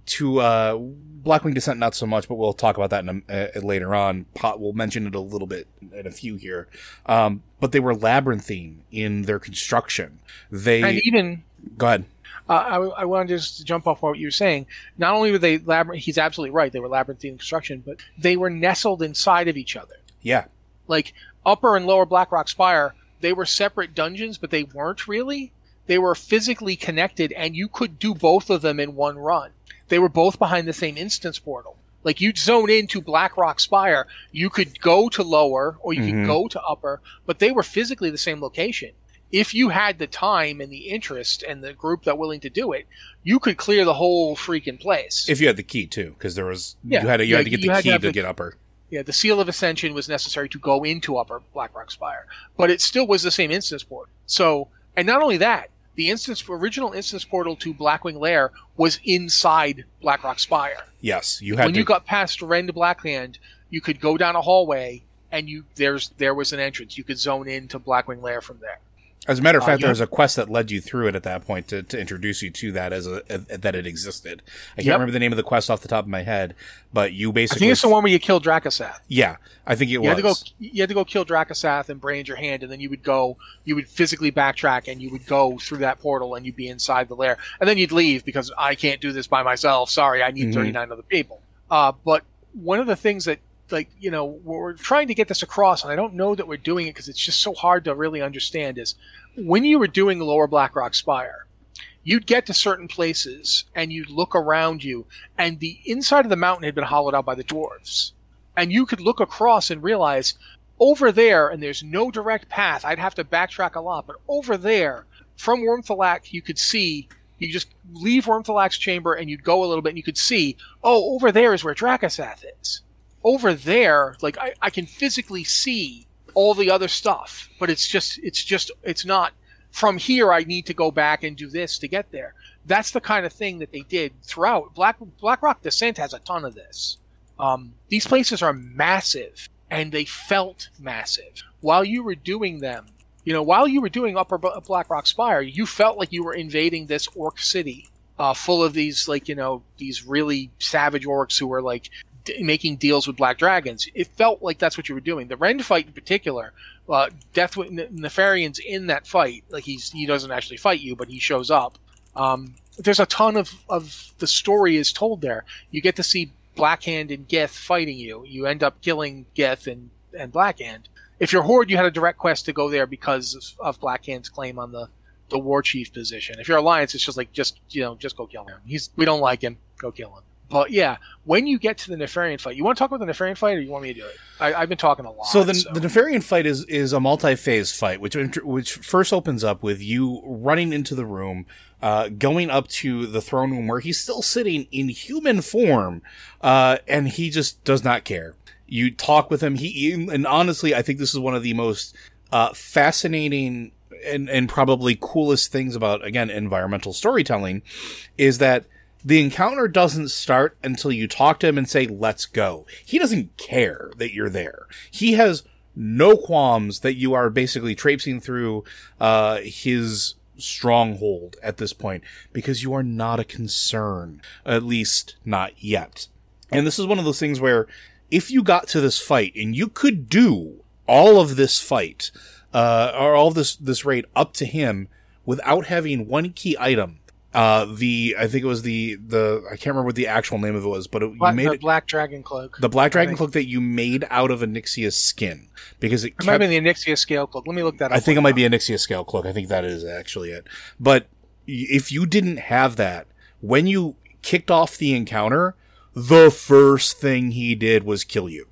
to uh, Blackwing Descent, not so much, but we'll talk about that in a, uh, later on. Pot, we'll mention it a little bit in a few here. Um, but they were labyrinthine in their construction. They and even go ahead. Uh, I, I wanted to just jump off what you were saying. Not only were they labyrinth, he's absolutely right. They were labyrinthine construction, but they were nestled inside of each other. Yeah, like Upper and Lower Blackrock Spire, they were separate dungeons, but they weren't really. They were physically connected, and you could do both of them in one run. They were both behind the same instance portal. Like, you'd zone into Blackrock Spire, you could go to Lower, or you mm-hmm. could go to Upper, but they were physically the same location. If you had the time and the interest and the group that willing to do it, you could clear the whole freaking place. If you had the key, too, because there was yeah. you had to, you yeah, had to get the key to, to get Upper. Yeah, the Seal of Ascension was necessary to go into Upper Blackrock Spire, but it still was the same instance port. So, and not only that, the instance original instance portal to Blackwing Lair was inside Blackrock Spire. Yes, you had when to... you got past Rend Blackhand, you could go down a hallway, and you there's there was an entrance. You could zone into Blackwing Lair from there. As a matter of fact, uh, there was a quest that led you through it at that point to, to introduce you to that as a, a that it existed. I can't yep. remember the name of the quest off the top of my head, but you basically... I think it's the one where you kill Dracosath. Yeah, I think it you was. Had to go, you had to go kill Dracosath and brand your hand, and then you would go, you would physically backtrack, and you would go through that portal, and you'd be inside the lair. And then you'd leave, because I can't do this by myself. Sorry, I need mm-hmm. thirty-nine other people. Uh, but one of the things that, like, you know, we're trying to get this across, and I don't know that we're doing it because it's just so hard to really understand, is when you were doing Lower Blackrock Spire, you'd get to certain places and you'd look around you, and the inside of the mountain had been hollowed out by the dwarves. And you could look across and realize, over there, and there's no direct path, I'd have to backtrack a lot, but over there, from Wormthalak, you could see, you just leave Wormthalak's chamber and you'd go a little bit and you could see, oh, over there is where Dracosath is. Over there, like, I, I can physically see all the other stuff, but it's just, it's just, it's not, from here I need to go back and do this to get there. That's the kind of thing that they did throughout. Black Blackrock Descent has a ton of this. Um, these places are massive, and they felt massive. While you were doing them, you know, while you were doing Upper Blackrock Spire, you felt like you were invading this orc city, uh, full of these, like, you know, these really savage orcs who were, like, making deals with black dragons. It felt like that's what you were doing. The Rend fight in particular, uh, Deathwing Nefarian's in that fight. Like, he's he doesn't actually fight you, but he shows up. Um, there's a ton of, of the story is told there. You get to see Blackhand and Gith fighting you. You end up killing Gith and, and Blackhand. If you're Horde, you had a direct quest to go there because of, of Blackhand's claim on the, the War Chief position. If you're Alliance, it's just like, just, you know, just go kill him. He's, we don't like him. Go kill him. But yeah, when you get to the Nefarian fight, you want to talk about the Nefarian fight, or you want me to do it? I, I've been talking a lot. So the, so. the Nefarian fight is, is a multi-phase fight, which which first opens up with you running into the room, uh, going up to the throne room where he's still sitting in human form, uh, and he just does not care. You talk with him, he and honestly, I think this is one of the most uh, fascinating and, and probably coolest things about, again, environmental storytelling, is that the encounter doesn't start until you talk to him and say, let's go. He doesn't care that you're there. He has no qualms that you are basically traipsing through uh, his stronghold at this point, because you are not a concern, at least not yet. And this is one of those things where if you got to this fight and you could do all of this fight, uh, or all of this, this raid up to him without having one key item, Uh, the, I think it was the, the, I can't remember what the actual name of it was, but it, Black, you made the it, Black Dragon Cloak. The Black Dragon Cloak that you made out of Onyxia's skin. Because it, it kept, might be the Onyxia Scale Cloak. Let me look that up. I think it might be Onyxia Scale Cloak. I think that is actually it. But if you didn't have that, when you kicked off the encounter, the first thing he did was kill you.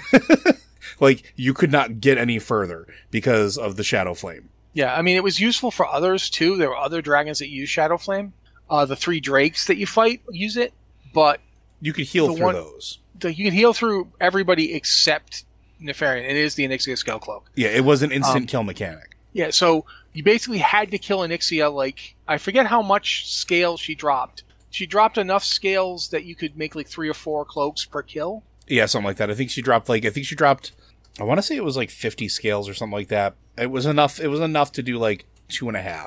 Like, you could not get any further because of the Shadow Flame. Yeah, I mean, it was useful for others, too. There were other dragons that use Shadow Flame. Uh, the three drakes that you fight use it, but... You could heal through one, those. The, you could heal through everybody except Nefarian. It is the Onyxia Scale Cloak. Yeah, it was an instant um, kill mechanic. Yeah, so you basically had to kill Onyxia, like... I forget how much scale she dropped. She dropped enough scales that you could make, like, three or four cloaks per kill. Yeah, something like that. I think she dropped, like... I think she dropped... I want to say it was like fifty scales or something like that. It was enough. It was enough to do like two and a half.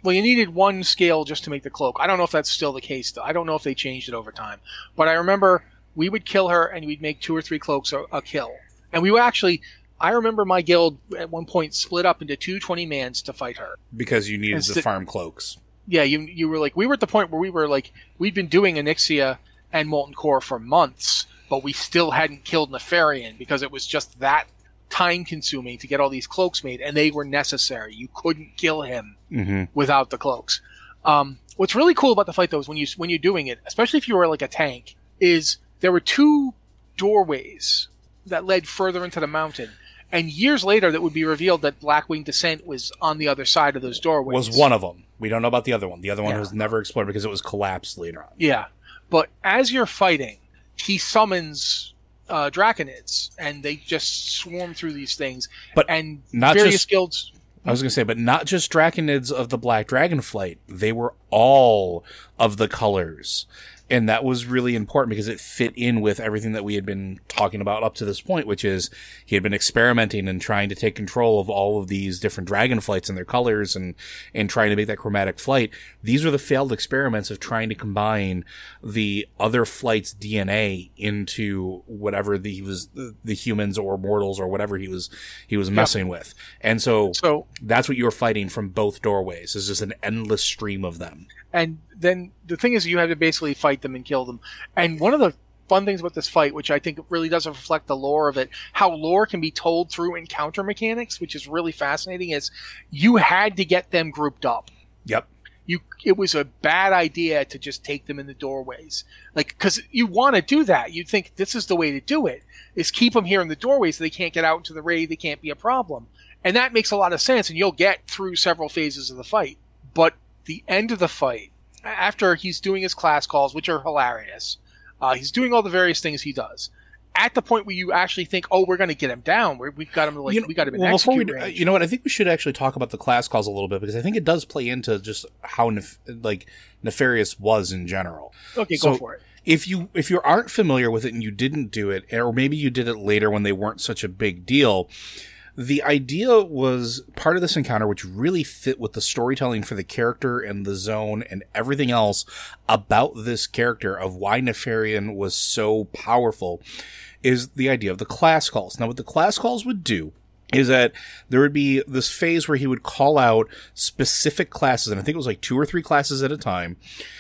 Well, you needed one scale just to make the cloak. I don't know if that's still the case, though. I don't know if they changed it over time. But I remember we would kill her, and we'd make two or three cloaks a, a kill. And we would actually... I remember my guild at one point split up into two twenty-mans to fight her. Because you needed Instead, the farm cloaks. Yeah, you you were like... We were at the point where we were like... We'd been doing Onyxia and Molten Core for months, but we still hadn't killed Nefarian because it was just that time-consuming to get all these cloaks made, and they were necessary. You couldn't kill him mm-hmm. without the cloaks. Um, what's really cool about the fight, though, is when, you, when you're doing it, especially if you were like a tank, is there were two doorways that led further into the mountain. And years later, that would be revealed that Blackwing Descent was on the other side of those doorways. Was one of them. We don't know about the other one. The other one yeah. was never explored because it was collapsed later on. Yeah. But as you're fighting, he summons uh, Draconids, and they just swarm through these things. But and not various just, guilds... I was going to say, but not just Draconids of the Black Dragonflight. They were all of the colors. And that was really important because it fit in with everything that we had been talking about up to this point, which is he had been experimenting and trying to take control of all of these different dragonflights and their colors and, and trying to make that chromatic flight. These were the failed experiments of trying to combine the other flight's D N A into whatever the, he was, the, the humans or mortals or whatever he was, he was messing yeah. with. And so, so that's what you were fighting from both doorways. It's just an endless stream of them. And then the thing is, you have to basically fight them and kill them. And one of the fun things about this fight, which I think really does reflect the lore of it, how lore can be told through encounter mechanics, which is really fascinating, is you had to get them grouped up. Yep. You, it was a bad idea to just take them in the doorways. Like, because you want to do that. You think this is the way to do it, is keep them here in the doorways so they can't get out into the raid, they can't be a problem. And that makes a lot of sense, and you'll get through several phases of the fight. But the end of the fight, after he's doing his class calls, which are hilarious, uh, he's doing all the various things he does. At the point where you actually think, "Oh, we're going to get him down. We're, we've got him like you know, we got him in well, execute we, range." You know what? I think we should actually talk about the class calls a little bit because I think it does play into just how nef- like Nefarious was in general. Okay, so go for it. If you if you aren't familiar with it and you didn't do it, or maybe you did it later when they weren't such a big deal. The idea was part of this encounter, which really fit with the storytelling for the character and the zone and everything else about this character of why Nefarian was so powerful, is the idea of the class calls. Now, what the class calls would do is that there would be this phase where he would call out specific classes, and I think it was like two or three classes at a time,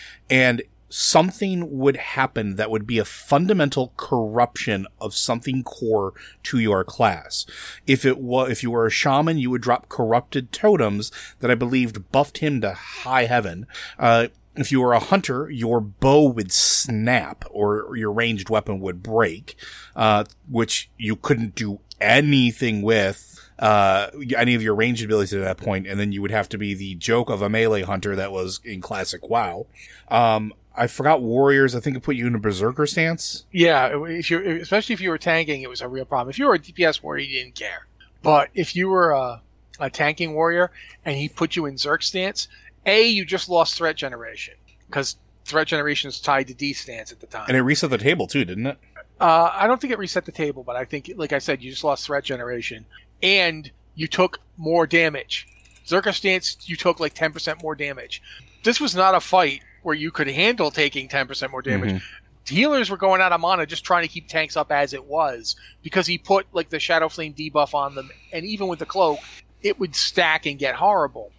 and something would happen that would be a fundamental corruption of something core to your class. If it was, if you were a shaman, you would drop corrupted totems that I believed buffed him to high heaven. Uh, if you were a hunter, your bow would snap or your ranged weapon would break, uh, which you couldn't do anything with. Uh, any of your ranged abilities at that point, and then you would have to be the joke of a melee hunter that was in classic WoW. Um, I forgot warriors. I think it put you in a berserker stance. Yeah, if you're, especially if you were tanking, it was a real problem. If you were a D P S warrior, you didn't care. But if you were a, a tanking warrior and he put you in Zerk stance, A, you just lost threat generation because threat generation is tied to D stance at the time. And it reset the table too, didn't it? Uh, I don't think it reset the table, but I think, like I said, you just lost threat generation. And you took more damage. Zerker stance, you took like ten percent more damage. This was not a fight where you could handle taking ten percent more damage. Mm-hmm. Healers were going out of mana just trying to keep tanks up as it was because he put like the Shadow Flame debuff on them, and even with the cloak, it would stack and get horrible.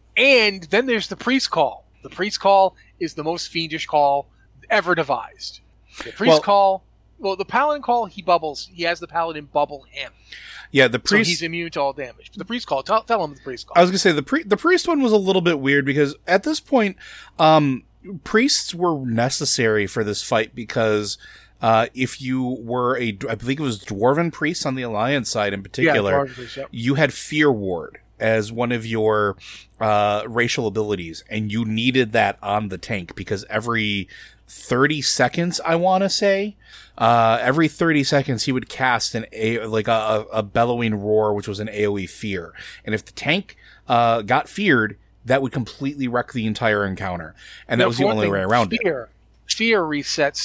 And then there's the Priest Call. The Priest Call is the most fiendish call ever devised. The Priest well, Call, well, the Paladin Call, he bubbles. He has the Paladin bubble him. Yeah, the priest. So he's immune to all damage. But the priest call, tell, tell him the priest call. I was gonna say the pri- the priest one was a little bit weird because at this point, um, priests were necessary for this fight because uh, if you were a, I believe it was dwarven priests on the Alliance side in particular, yeah, priest, yep. you had Fear Ward as one of your uh, racial abilities, and you needed that on the tank because every thirty seconds, I want to say. Uh, every thirty seconds he would cast an a like a, a bellowing roar, which was an AoE fear. And if the tank, uh, got feared, that would completely wreck the entire encounter. And that now, was the only thing, way around fear, it. Fear resets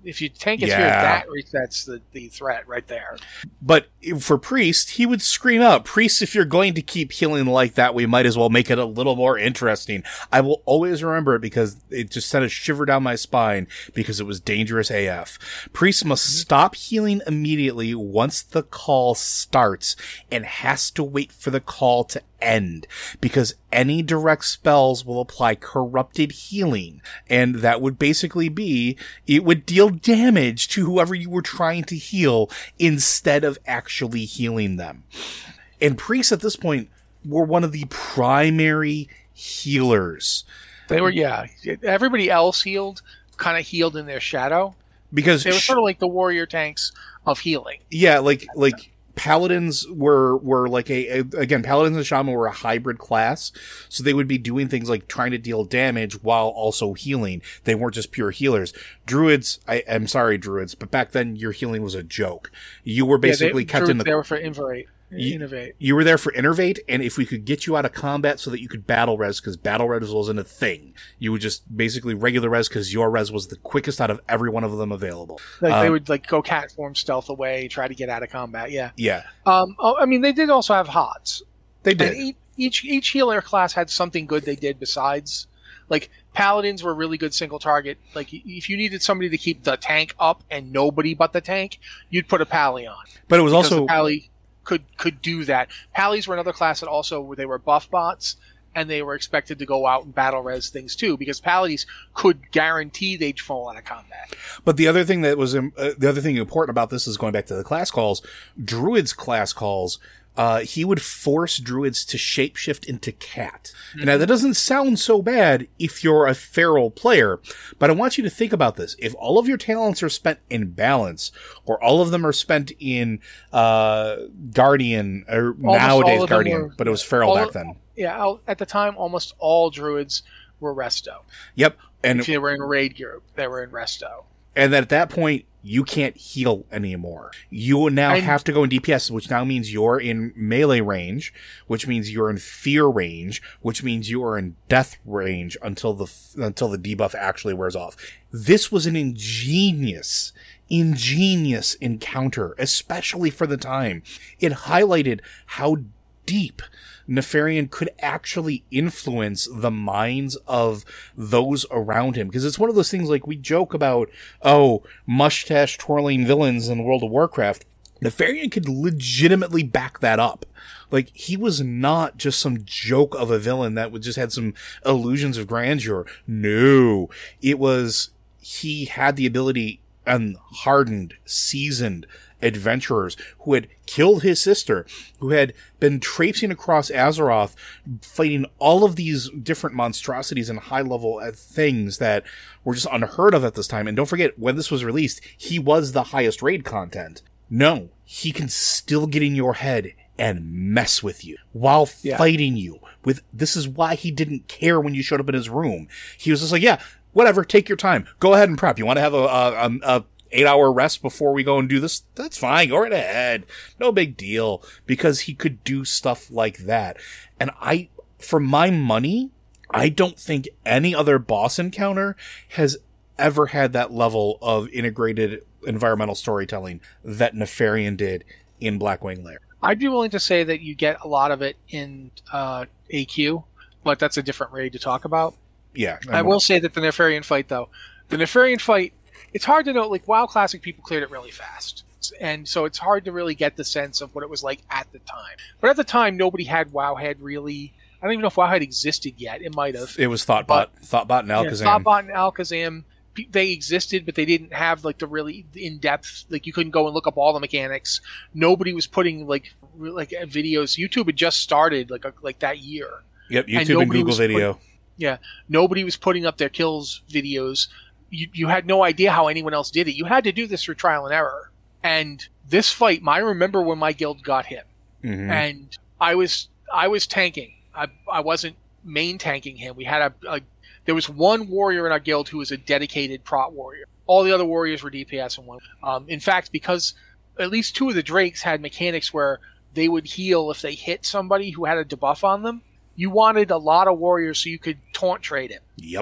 if you tank his Yeah. fear, that resets the, the threat right there. But for Priest, he would scream out, Priest, if you're going to keep healing like that, we might as well make it a little more interesting. I will always remember it because it just sent a shiver down my spine because it was dangerous A F. Priest must stop healing immediately once the call starts and has to wait for the call to end, because any direct spells will apply corrupted healing, and that would basically be, it would deal damage to whoever you were trying to heal instead of actually healing them. And priests at this point were one of the primary healers. They were, yeah. Everybody else healed, kind of healed in their shadow. Because they were sh- sort of like the warrior tanks of healing. Yeah, like, like, Paladins were, were like a, a, again, Paladins and Shaman were a hybrid class, so they would be doing things like trying to deal damage while also healing. They weren't just pure healers. Druids, I am sorry, Druids, but back then your healing was a joke. You were basically yeah, they, kept Druids, in the... They were for Innovate. You, innovate. You were there for Innervate, and if we could get you out of combat so that you could battle res, because battle res wasn't a thing, you would just basically regular res because your res was the quickest out of every one of them available. Like um, they would like go cat form stealth away, try to get out of combat. Yeah, yeah. Um, oh, I mean, they did also have H O Ts. They did. And each, each each healer class had something good they did besides. Like Paladins were really good single target. Like if you needed somebody to keep the tank up and nobody but the tank, you'd put a Pally on. But it was because also the Pally could could do that. Pallies were another class that also they were buff bots, and they were expected to go out and battle res things too, because Pallies could guarantee they'd fall out of combat. But the other thing that was um, uh, the other thing important about this is going back to the class calls. Druids class calls. Uh, he would force druids to shapeshift into cat. Mm-hmm. Now, that doesn't sound so bad if you're a feral player, but I want you to think about this. If all of your talents are spent in balance, or all of them are spent in uh, Guardian, or Almost nowadays Guardian, were, but it was feral all, back then. Yeah, at the time, almost all druids were resto. Yep. And if they were in raid group, they were in resto. And then at that point, you can't heal anymore. You now I, have to go in D P S, which now means you're in melee range, which means you're in fear range, which means you are in death range until the until the debuff actually wears off. This was an ingenious, ingenious encounter, especially for the time. It highlighted how deep Nefarian could actually influence the minds of those around him. Because it's one of those things like we joke about, oh, mustache twirling villains in World of Warcraft. Nefarian could legitimately back that up. Like, he was not just some joke of a villain that would just had some illusions of grandeur. No. It was, he had the ability, and hardened, seasoned adventurers who had killed his sister, who had been traipsing across Azeroth, fighting all of these different monstrosities and high-level things that were just unheard of at this time. And don't forget, when this was released, he was the highest raid content. No, he can still get in your head and mess with you while yeah. fighting you. With this is why he didn't care when you showed up in his room. He was just like, yeah, whatever, take your time. Go ahead and prep. You want to have a, a, a eight hour rest before we go and do this? That's fine. Go right ahead. No big deal. Because he could do stuff like that. And I, for my money, I don't think any other boss encounter has ever had that level of integrated environmental storytelling that Nefarian did in Blackwing Lair. I'd be willing to say that you get a lot of it in uh, A Q, but that's a different raid to talk about. Yeah. I will say that the Nefarian fight, though, the Nefarian fight, it's hard to know, like, WoW Classic people cleared it really fast. And so it's hard to really get the sense of what it was like at the time. But at the time, nobody had Wowhead really. I don't even know if Wowhead existed yet. It might have. It was Thoughtbot. But, Thoughtbot and Alakazam. Yeah, Thoughtbot and Alakazam. They existed, but they didn't have, like, the really in-depth, like, you couldn't go and look up all the mechanics. Nobody was putting, like, like videos. YouTube had just started, like, a, like that year. Yep, YouTube and, and Google Video. Put, yeah, nobody was putting up their kills videos. You, you had no idea how anyone else did it. You had to do this through trial and error. And this fight, I remember when my guild got him. Mm-hmm. And I was I was tanking. I I wasn't main tanking him. We had a, a there was one warrior in our guild who was a dedicated prot warrior. All the other warriors were D P S and one. Um, in fact, because at least two of the Drakes had mechanics where they would heal if they hit somebody who had a debuff on them. You wanted a lot of warriors so you could taunt trade him. Yep.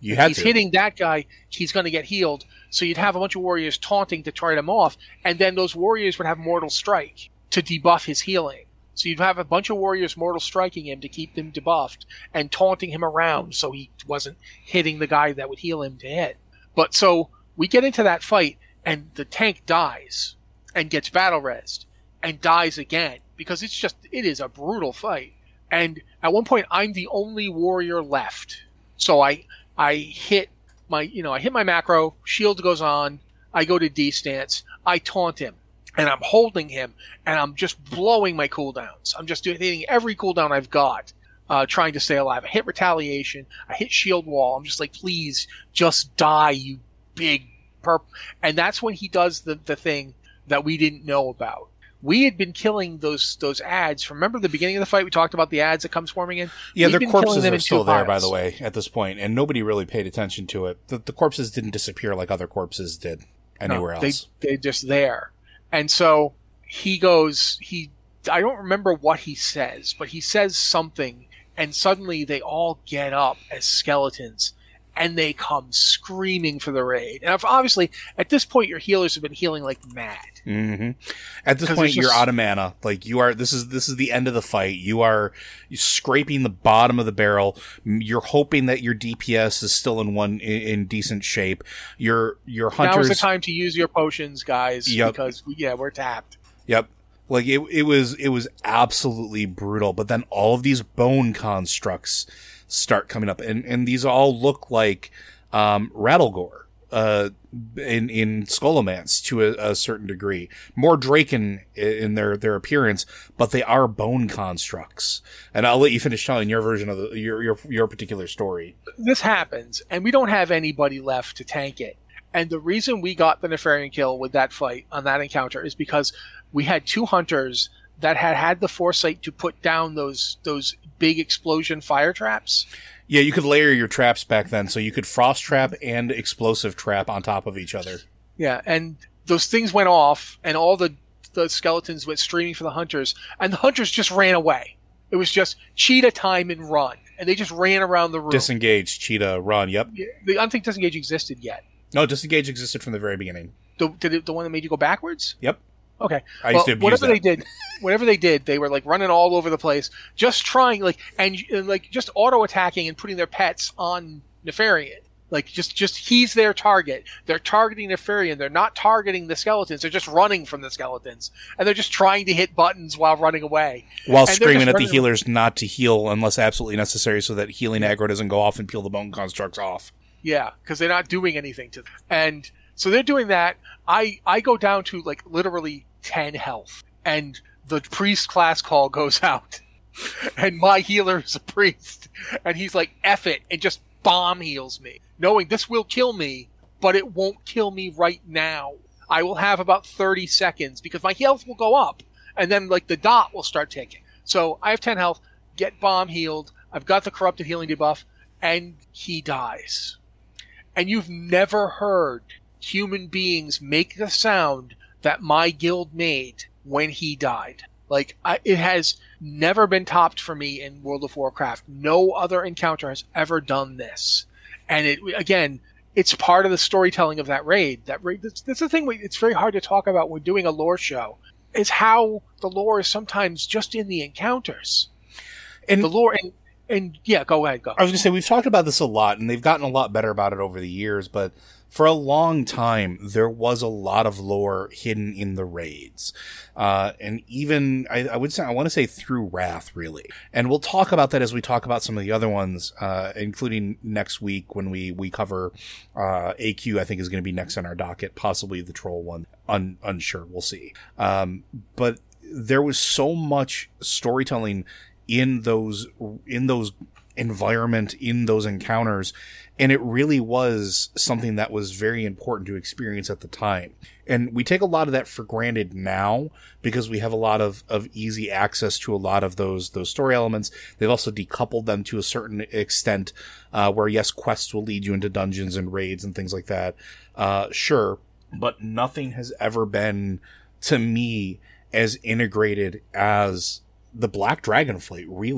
You had he's to. hitting that guy, he's going to get healed. So you'd have a bunch of warriors taunting to try him off, and then those warriors would have Mortal Strike to debuff his healing. So you'd have a bunch of warriors Mortal Striking him to keep him debuffed and taunting him around so he wasn't hitting the guy that would heal him to hit. But so we get into that fight, and the tank dies and gets battle-rezzed and dies again because it's just, it is a brutal fight. And at one point, I'm the only warrior left. So I... I hit my, you know, I hit my macro, shield goes on, I go to D stance, I taunt him, and I'm holding him, and I'm just blowing my cooldowns. I'm just doing, hitting every cooldown I've got, uh, trying to stay alive. I hit retaliation, I hit shield wall, I'm just like, please, just die, you big perp. And that's when he does the, the thing that we didn't know about. We had been killing those those ads. Remember the beginning of the fight? We talked about the ads that come swarming in? Yeah, We'd their been corpses killing them are in still two there, by piles. the way, at this point, and nobody really paid attention to it. The, the corpses didn't disappear like other corpses did anywhere no, else. They, they're just there. And so he goes, he, I don't remember what he says, but he says something, and suddenly they all get up as skeletons, and they come screaming for the raid. And obviously, at this point, your healers have been healing like mad. Mm-hmm. At this 'Cause point, it's you're just- out of mana. Like you are. This is this is the end of the fight. You are you're scraping the bottom of the barrel. You're hoping that your D P S is still in one in, in decent shape. Your your hunters. Now is the time to use your potions, guys, Yep. because yeah, we're tapped. Yep. Like it, it was, it was absolutely brutal. But then all of these bone constructs start coming up, and, and these all look like, um, Rattlegore, uh, in, in Skullomance to a, a certain degree. More Draken in their, their appearance, but they are bone constructs. And I'll let you finish telling your version of the, your, your, your particular story. This happens, and we don't have anybody left to tank it. And the reason we got the Nefarian kill with that fight on that encounter is because we had two hunters that had had the foresight to put down those those big explosion fire traps. Yeah, you could layer your traps back then, so you could frost trap and explosive trap on top of each other. Yeah, and those things went off, and all the, the skeletons went streaming for the hunters, and the hunters just ran away. It was just cheetah time and run, and they just ran around the room. Disengage, cheetah, run, yep. The, I don't think disengage existed yet. No, disengage existed from the very beginning. The, did it, the one that made you go backwards? Yep. Okay. I well, used to abuse whatever that. they did, whatever they did, they were like running all over the place, just trying like and, and like just auto attacking and putting their pets on Nefarian. Like just just he's their target. They're targeting Nefarian. They're not targeting the skeletons. They're just running from the skeletons, and they're just trying to hit buttons while running away, while and screaming at the running- healers not to heal unless absolutely necessary, so that healing aggro doesn't go off and peel the bone constructs off. Yeah, because they're not doing anything to them. And so they're doing that. I, I go down to like literally ten health. And the priest class call goes out. And my healer is a priest. And he's like, F it, and just bomb heals me. Knowing this will kill me, but it won't kill me right now. I will have about thirty seconds because my health will go up. And then like the dot will start ticking. So I have ten health, get bomb healed. I've got the corrupted healing debuff. And he dies. And you've never heard human beings make the sound that my guild made when he died. Like, I, it has never been topped for me in World of Warcraft. No other encounter has ever done this. And it, again, it's part of the storytelling of that raid. That raid, that's, that's the thing we, it's very hard to talk about when doing a lore show, is how the lore is sometimes just in the encounters. And the lore, and, and yeah, go ahead, go. I was going to say, we've talked about this a lot, and they've gotten a lot better about it over the years, but for a long time, there was a lot of lore hidden in the raids. Uh, and even, I, I would say, I want to say through Wrath, really. And we'll talk about that as we talk about some of the other ones, uh, including next week when we, we cover, uh, A Q, I think is going to be next on our docket, possibly the troll one. Un, unsure, we'll see. Um, but there was so much storytelling in those, in those environment, in those encounters, and it really was something that was very important to experience at the time. And we take a lot of that for granted now because we have a lot of, of easy access to a lot of those those story elements. They've also decoupled them to a certain extent, uh, where yes, quests will lead you into dungeons and raids and things like that. Uh, sure, but nothing has ever been, to me, as integrated as the Black Dragon fight, really.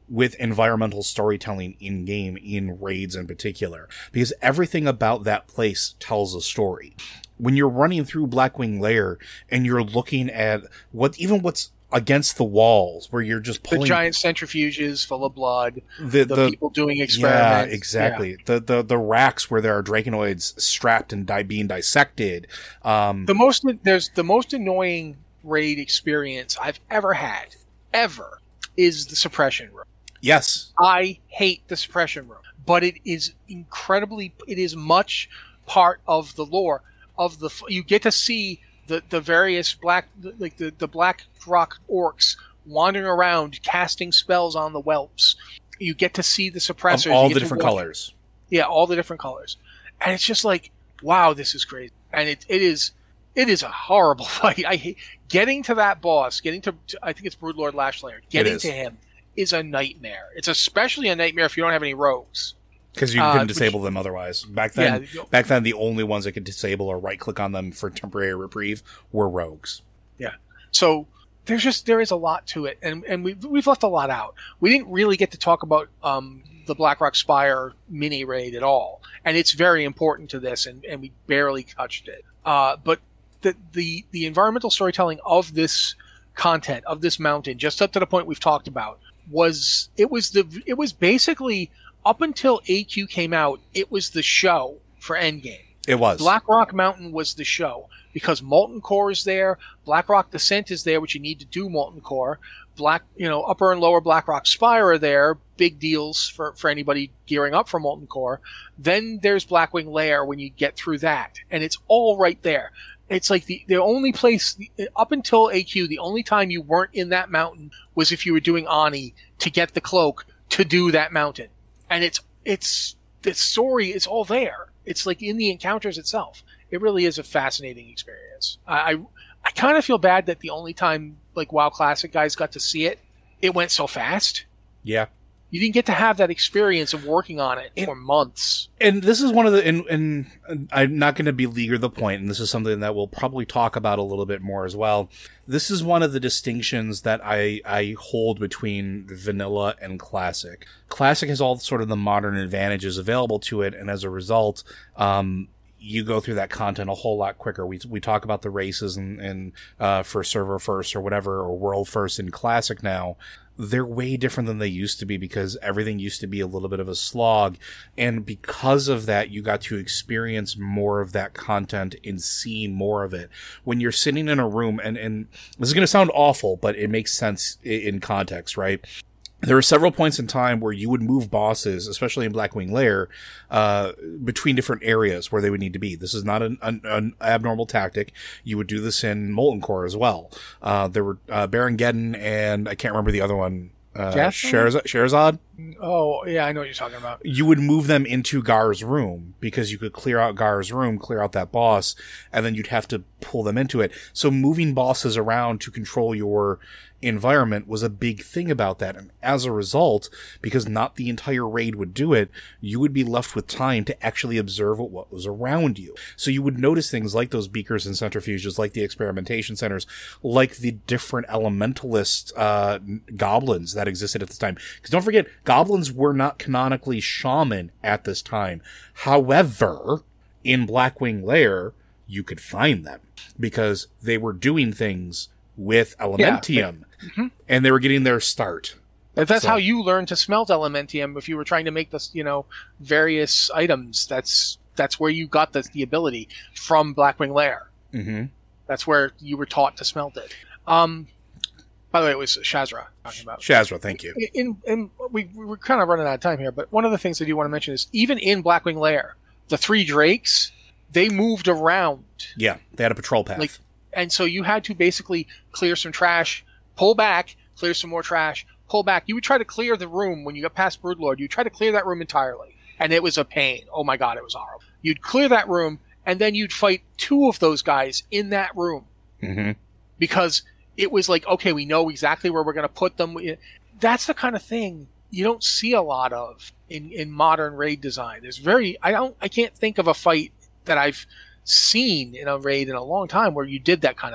with environmental storytelling in game, in raids in particular, because everything about that place tells a story. When you're running through Blackwing Lair and you're looking at what, even what's against the walls, where you're just pulling the giant centrifuges full of blood, the, the, the people doing experiments. Yeah, exactly. Yeah. The, the the racks where there are Draconoids strapped and di- being dissected. Um, the most there's the most annoying raid experience I've ever had, ever, is the suppression room. Yes. I hate the suppression room, but it is incredibly, it is much part of the lore of the, you get to see the, the various black, like the, the Black Rock orcs wandering around casting spells on the whelps. You get to see the suppressors. Of all the different colors. Yeah, all the different colors. And it's just like, wow, this is crazy. And it, it is, it is a horrible fight. I hate getting to that boss, getting to, to I think it's Broodlord Lashslayer, getting to him is a nightmare. It's especially a nightmare if you don't have any rogues. Because you couldn't uh, disable which, them otherwise. Back then, yeah, back then, the only ones that could disable or right-click on them for temporary reprieve were rogues. Yeah. So there's just there is a lot to it, and and we we've left a lot out. We didn't really get to talk about um, the Blackrock Spire mini raid at all, and it's very important to this, and, and we barely touched it. Uh, but the the the environmental storytelling of this content of this mountain, just up to the point we've talked about, was it was the it was basically up until A Q came out, it was the show for Endgame. It was. Blackrock Mountain was the show because Molten Core is there, Blackrock Descent is there, which you need to do Molten Core. Black, you know, Upper and Lower Blackrock Spire are there, big deals for, for anybody gearing up for Molten Core. Then there's Blackwing Lair when you get through that, and it's all right there. It's like the, the only place, up until A Q, the only time you weren't in that mountain was if you were doing Ani to get the cloak to do that mountain. And it's, it's, the story is all there. It's like in the encounters itself. It really is a fascinating experience. I, I, I kind of feel bad that the only time like WoW Classic guys got to see it, it went so fast. Yeah. You didn't get to have that experience of working on it and, for months. And this is one of the, and, and I'm not going to beleaguer the point, and this is something that we'll probably talk about a little bit more as well. This is one of the distinctions that I, I hold between vanilla and classic. Classic has all sort of the modern advantages available to it, and as a result, um, you go through that content a whole lot quicker. We we talk about the races and, and uh, for server first or whatever, or world first in classic now. They're way different than they used to be because everything used to be a little bit of a slog. And because of that, you got to experience more of that content and see more of it. When you're sitting in a room, and, and this is going to sound awful, but it makes sense in context, right? There are several points in time where you would move bosses, especially in Blackwing Lair, uh, between different areas where they would need to be. This is not an, an, an abnormal tactic. You would do this in Molten Core as well. Uh, there were, uh, Baron Geddon and I can't remember the other one. Uh, Sherazad? Sherazad? Oh, yeah, I know what you're talking about. You would move them into Gar's room because you could clear out Gar's room, clear out that boss, and then you'd have to pull them into it. So moving bosses around to control your environment was a big thing about that. And as a result, because not the entire raid would do it, you would be left with time to actually observe what was around you. So you would notice things like those beakers and centrifuges, like the experimentation centers, like the different elementalist uh, goblins that existed at this time. Because don't forget, goblins were not canonically shaman at this time. However, in Blackwing Lair, you could find them because they were doing things with Elementium, yeah. mm-hmm. and they were getting their start. That's so. how you learn to smelt Elementium. If you were trying to make this, you know, various items, that's that's where you got the, the ability from Blackwing Lair. Mm-hmm. That's where you were taught to smelt it. Um, by the way, it was Shazra talking about. Shazra, thank you. In, in, in we we're kind of running out of time here, but one of the things I do want to mention is even in Blackwing Lair, the three drakes, they moved around. Yeah, they had a patrol path. Like, and so you had to basically clear some trash, pull back, clear some more trash, pull back. You would try to clear the room when you got past Broodlord. You try to clear that room entirely. And it was a pain. Oh my god, it was horrible. You'd clear that room, and then you'd fight two of those guys in that room. Mm-hmm. Because it was like, okay, we know exactly where we're going to put them. That's the kind of thing you don't see a lot of in, in modern raid design. There's very, I don't, I can't think of a fight that I've seen in a raid in a long time where you did that kind of thing.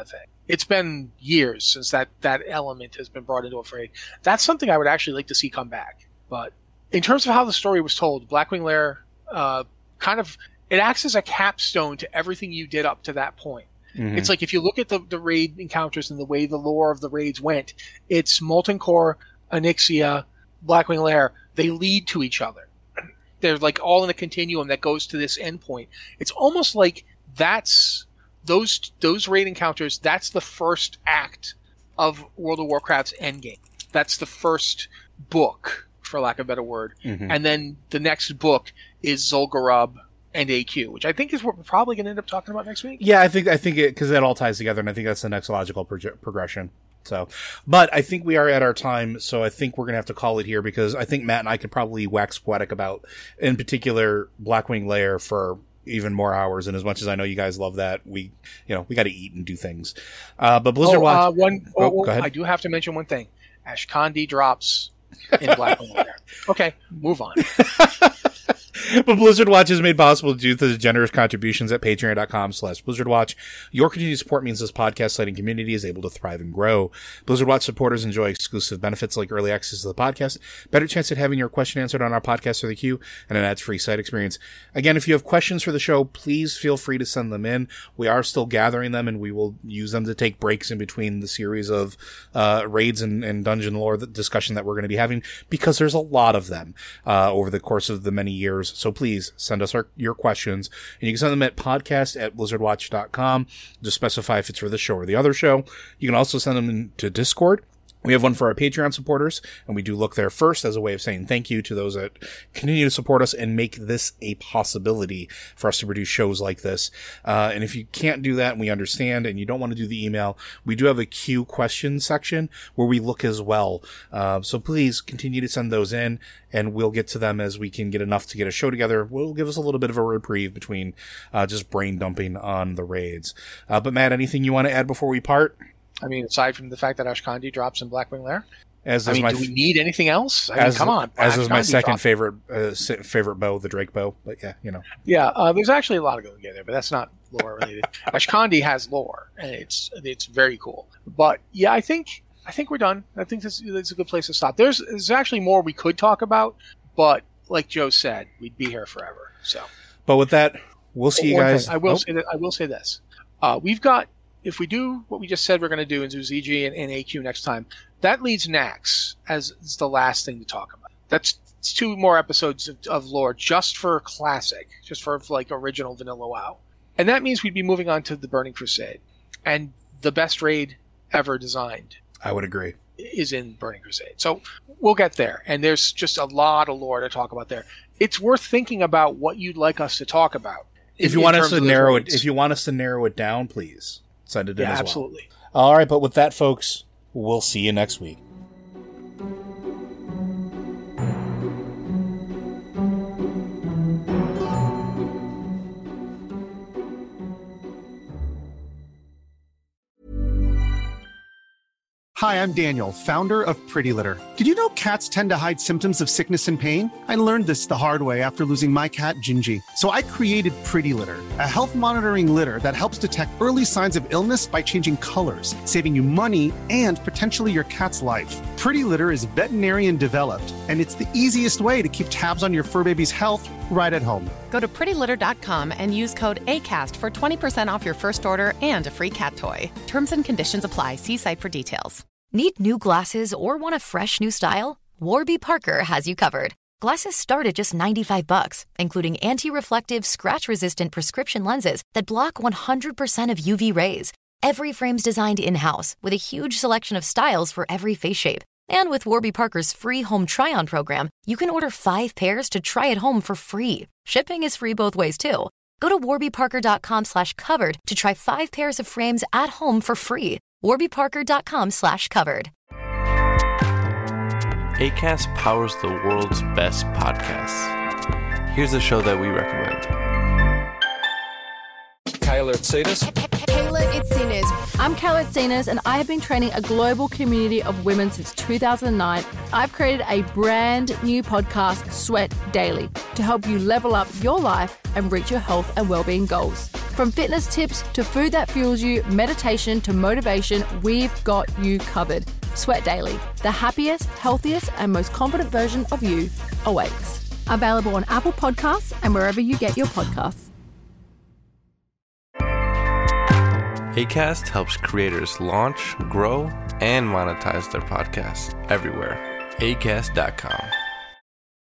It's been years since that, that element has been brought into a Raid. That's something I would actually like to see come back. But in terms of how the story was told, Blackwing Lair uh, kind of it acts as a capstone to everything you did up to that point. Mm-hmm. It's like if you look at the, the raid encounters and the way the lore of the raids went, it's Molten Core, Onyxia, Blackwing Lair. They lead to each other. They're like all in a continuum that goes to this endpoint. It's almost like that's those those raid encounters. That's the first act of World of Warcraft's endgame. That's the first book, for lack of a better word. Mm-hmm. And then the next book is Zul'Gurub and A Q, which I think is what we're probably going to end up talking about next week. Yeah, I think I think it because that all ties together, and I think that's the next logical pro- progression. So, but I think we are at our time, so I think we're going to have to call it here because I think Matt and I could probably wax poetic about, in particular, Blackwing Lair for even more hours. And as much as I know you guys love that, we, you know, we got to eat and do things. Uh, but Blizzard oh, Watch. Uh, one, oh, oh, go ahead. I do have to mention one thing. Ashkandi drops in Blackwing Lair. Okay, move on. But Blizzard Watch is made possible due to the generous contributions at patreon.com slash Blizzard Watch. Your continued support means this podcast site and community is able to thrive and grow. Blizzard Watch supporters enjoy exclusive benefits like early access to the podcast, better chance at having your question answered on our podcast or the queue, and an ads-free site experience. Again, if you have questions for the show, please feel free to send them in. We are still gathering them, and we will use them to take breaks in between the series of uh, raids and, and dungeon lore discussion that we're going to be having, because there's a lot of them uh, over the course of the many years. So please send us our, your questions, and you can send them at podcast at blizzardwatch dot com. Just specify if it's for this show or the other show. You can also send them into Discord. We have one for our Patreon supporters, and we do look there first as a way of saying thank you to those that continue to support us and make this a possibility for us to produce shows like this. Uh, and if you can't do that, and we understand, and you don't want to do the email, we do have a Q question section where we look as well. Uh, so please continue to send those in, and we'll get to them as we can get enough to get a show together. Will give us a little bit of a reprieve between uh, just brain dumping on the raids. Uh, but Matt, anything you want to add before we part? I mean, aside from the fact that Ashkandi drops in Blackwing Lair, as I mean, my do we need anything else? I as, mean, come on. As is my second dropped. favorite uh, favorite bow, the Drake bow. But yeah, you know. Yeah, uh, there's actually a lot of going together, but that's not lore related. Ashkandi has lore, and it's it's very cool. But yeah, I think I think we're done. I think this, this is a good place to stop. There's there's actually more we could talk about, but like Joe said, we'd be here forever. So. But with that, we'll see you guys. Thing, I will oh. say that I will say this. Uh, we've got. If we do what we just said we're going to do and do Z G and, and A Q next time, that leads Nax as, as the last thing to talk about. That's two more episodes of, of lore just for Classic, just for like original vanilla WoW. And that means we'd be moving on to the Burning Crusade. And the best raid ever designed. I would agree. Is in Burning Crusade. So we'll get there. And there's just a lot of lore to talk about there. It's worth thinking about what you'd like us to talk about. If in, you want us to narrow it, if you want us to narrow it down, please. Send it in yeah, as absolutely. well. All right, but with that, folks, we'll see you next week. Hi, I'm Daniel, founder of Pretty Litter. Did you know cats tend to hide symptoms of sickness and pain? I learned this the hard way after losing my cat, Gingy. So I created Pretty Litter, a health monitoring litter that helps detect early signs of illness by changing colors, saving you money and potentially your cat's life. Pretty Litter is veterinarian developed, and it's the easiest way to keep tabs on your fur baby's health right at home. Go to pretty litter dot com and use code ACAST for twenty percent off your first order and a free cat toy. Terms and conditions apply. See site for details. Need new glasses or want a fresh new style? Warby Parker has you covered. Glasses start at just ninety-five bucks, including anti-reflective, scratch-resistant prescription lenses that block one hundred percent of U V rays. Every frame's designed in-house with a huge selection of styles for every face shape. And with Warby Parker's free home try-on program, you can order five pairs to try at home for free. Shipping is free both ways, too. Go to warby parker dot com slash covered to try five pairs of frames at home for free. warby parker dot com slash covered. Acast powers the world's best podcasts. Here's a show that we recommend. Kayla Itsinas. Kayla Itsinas. I'm Kayla Itsinas, and I have been training a global community of women since two thousand nine. I've created a brand new podcast, Sweat Daily, to help you level up your life and reach your health and well-being goals. From fitness tips to food that fuels you, meditation to motivation, we've got you covered. Sweat Daily, the happiest, healthiest, and most confident version of you awaits. Available on Apple Podcasts and wherever you get your podcasts. Acast helps creators launch, grow, and monetize their podcasts everywhere. acast dot com.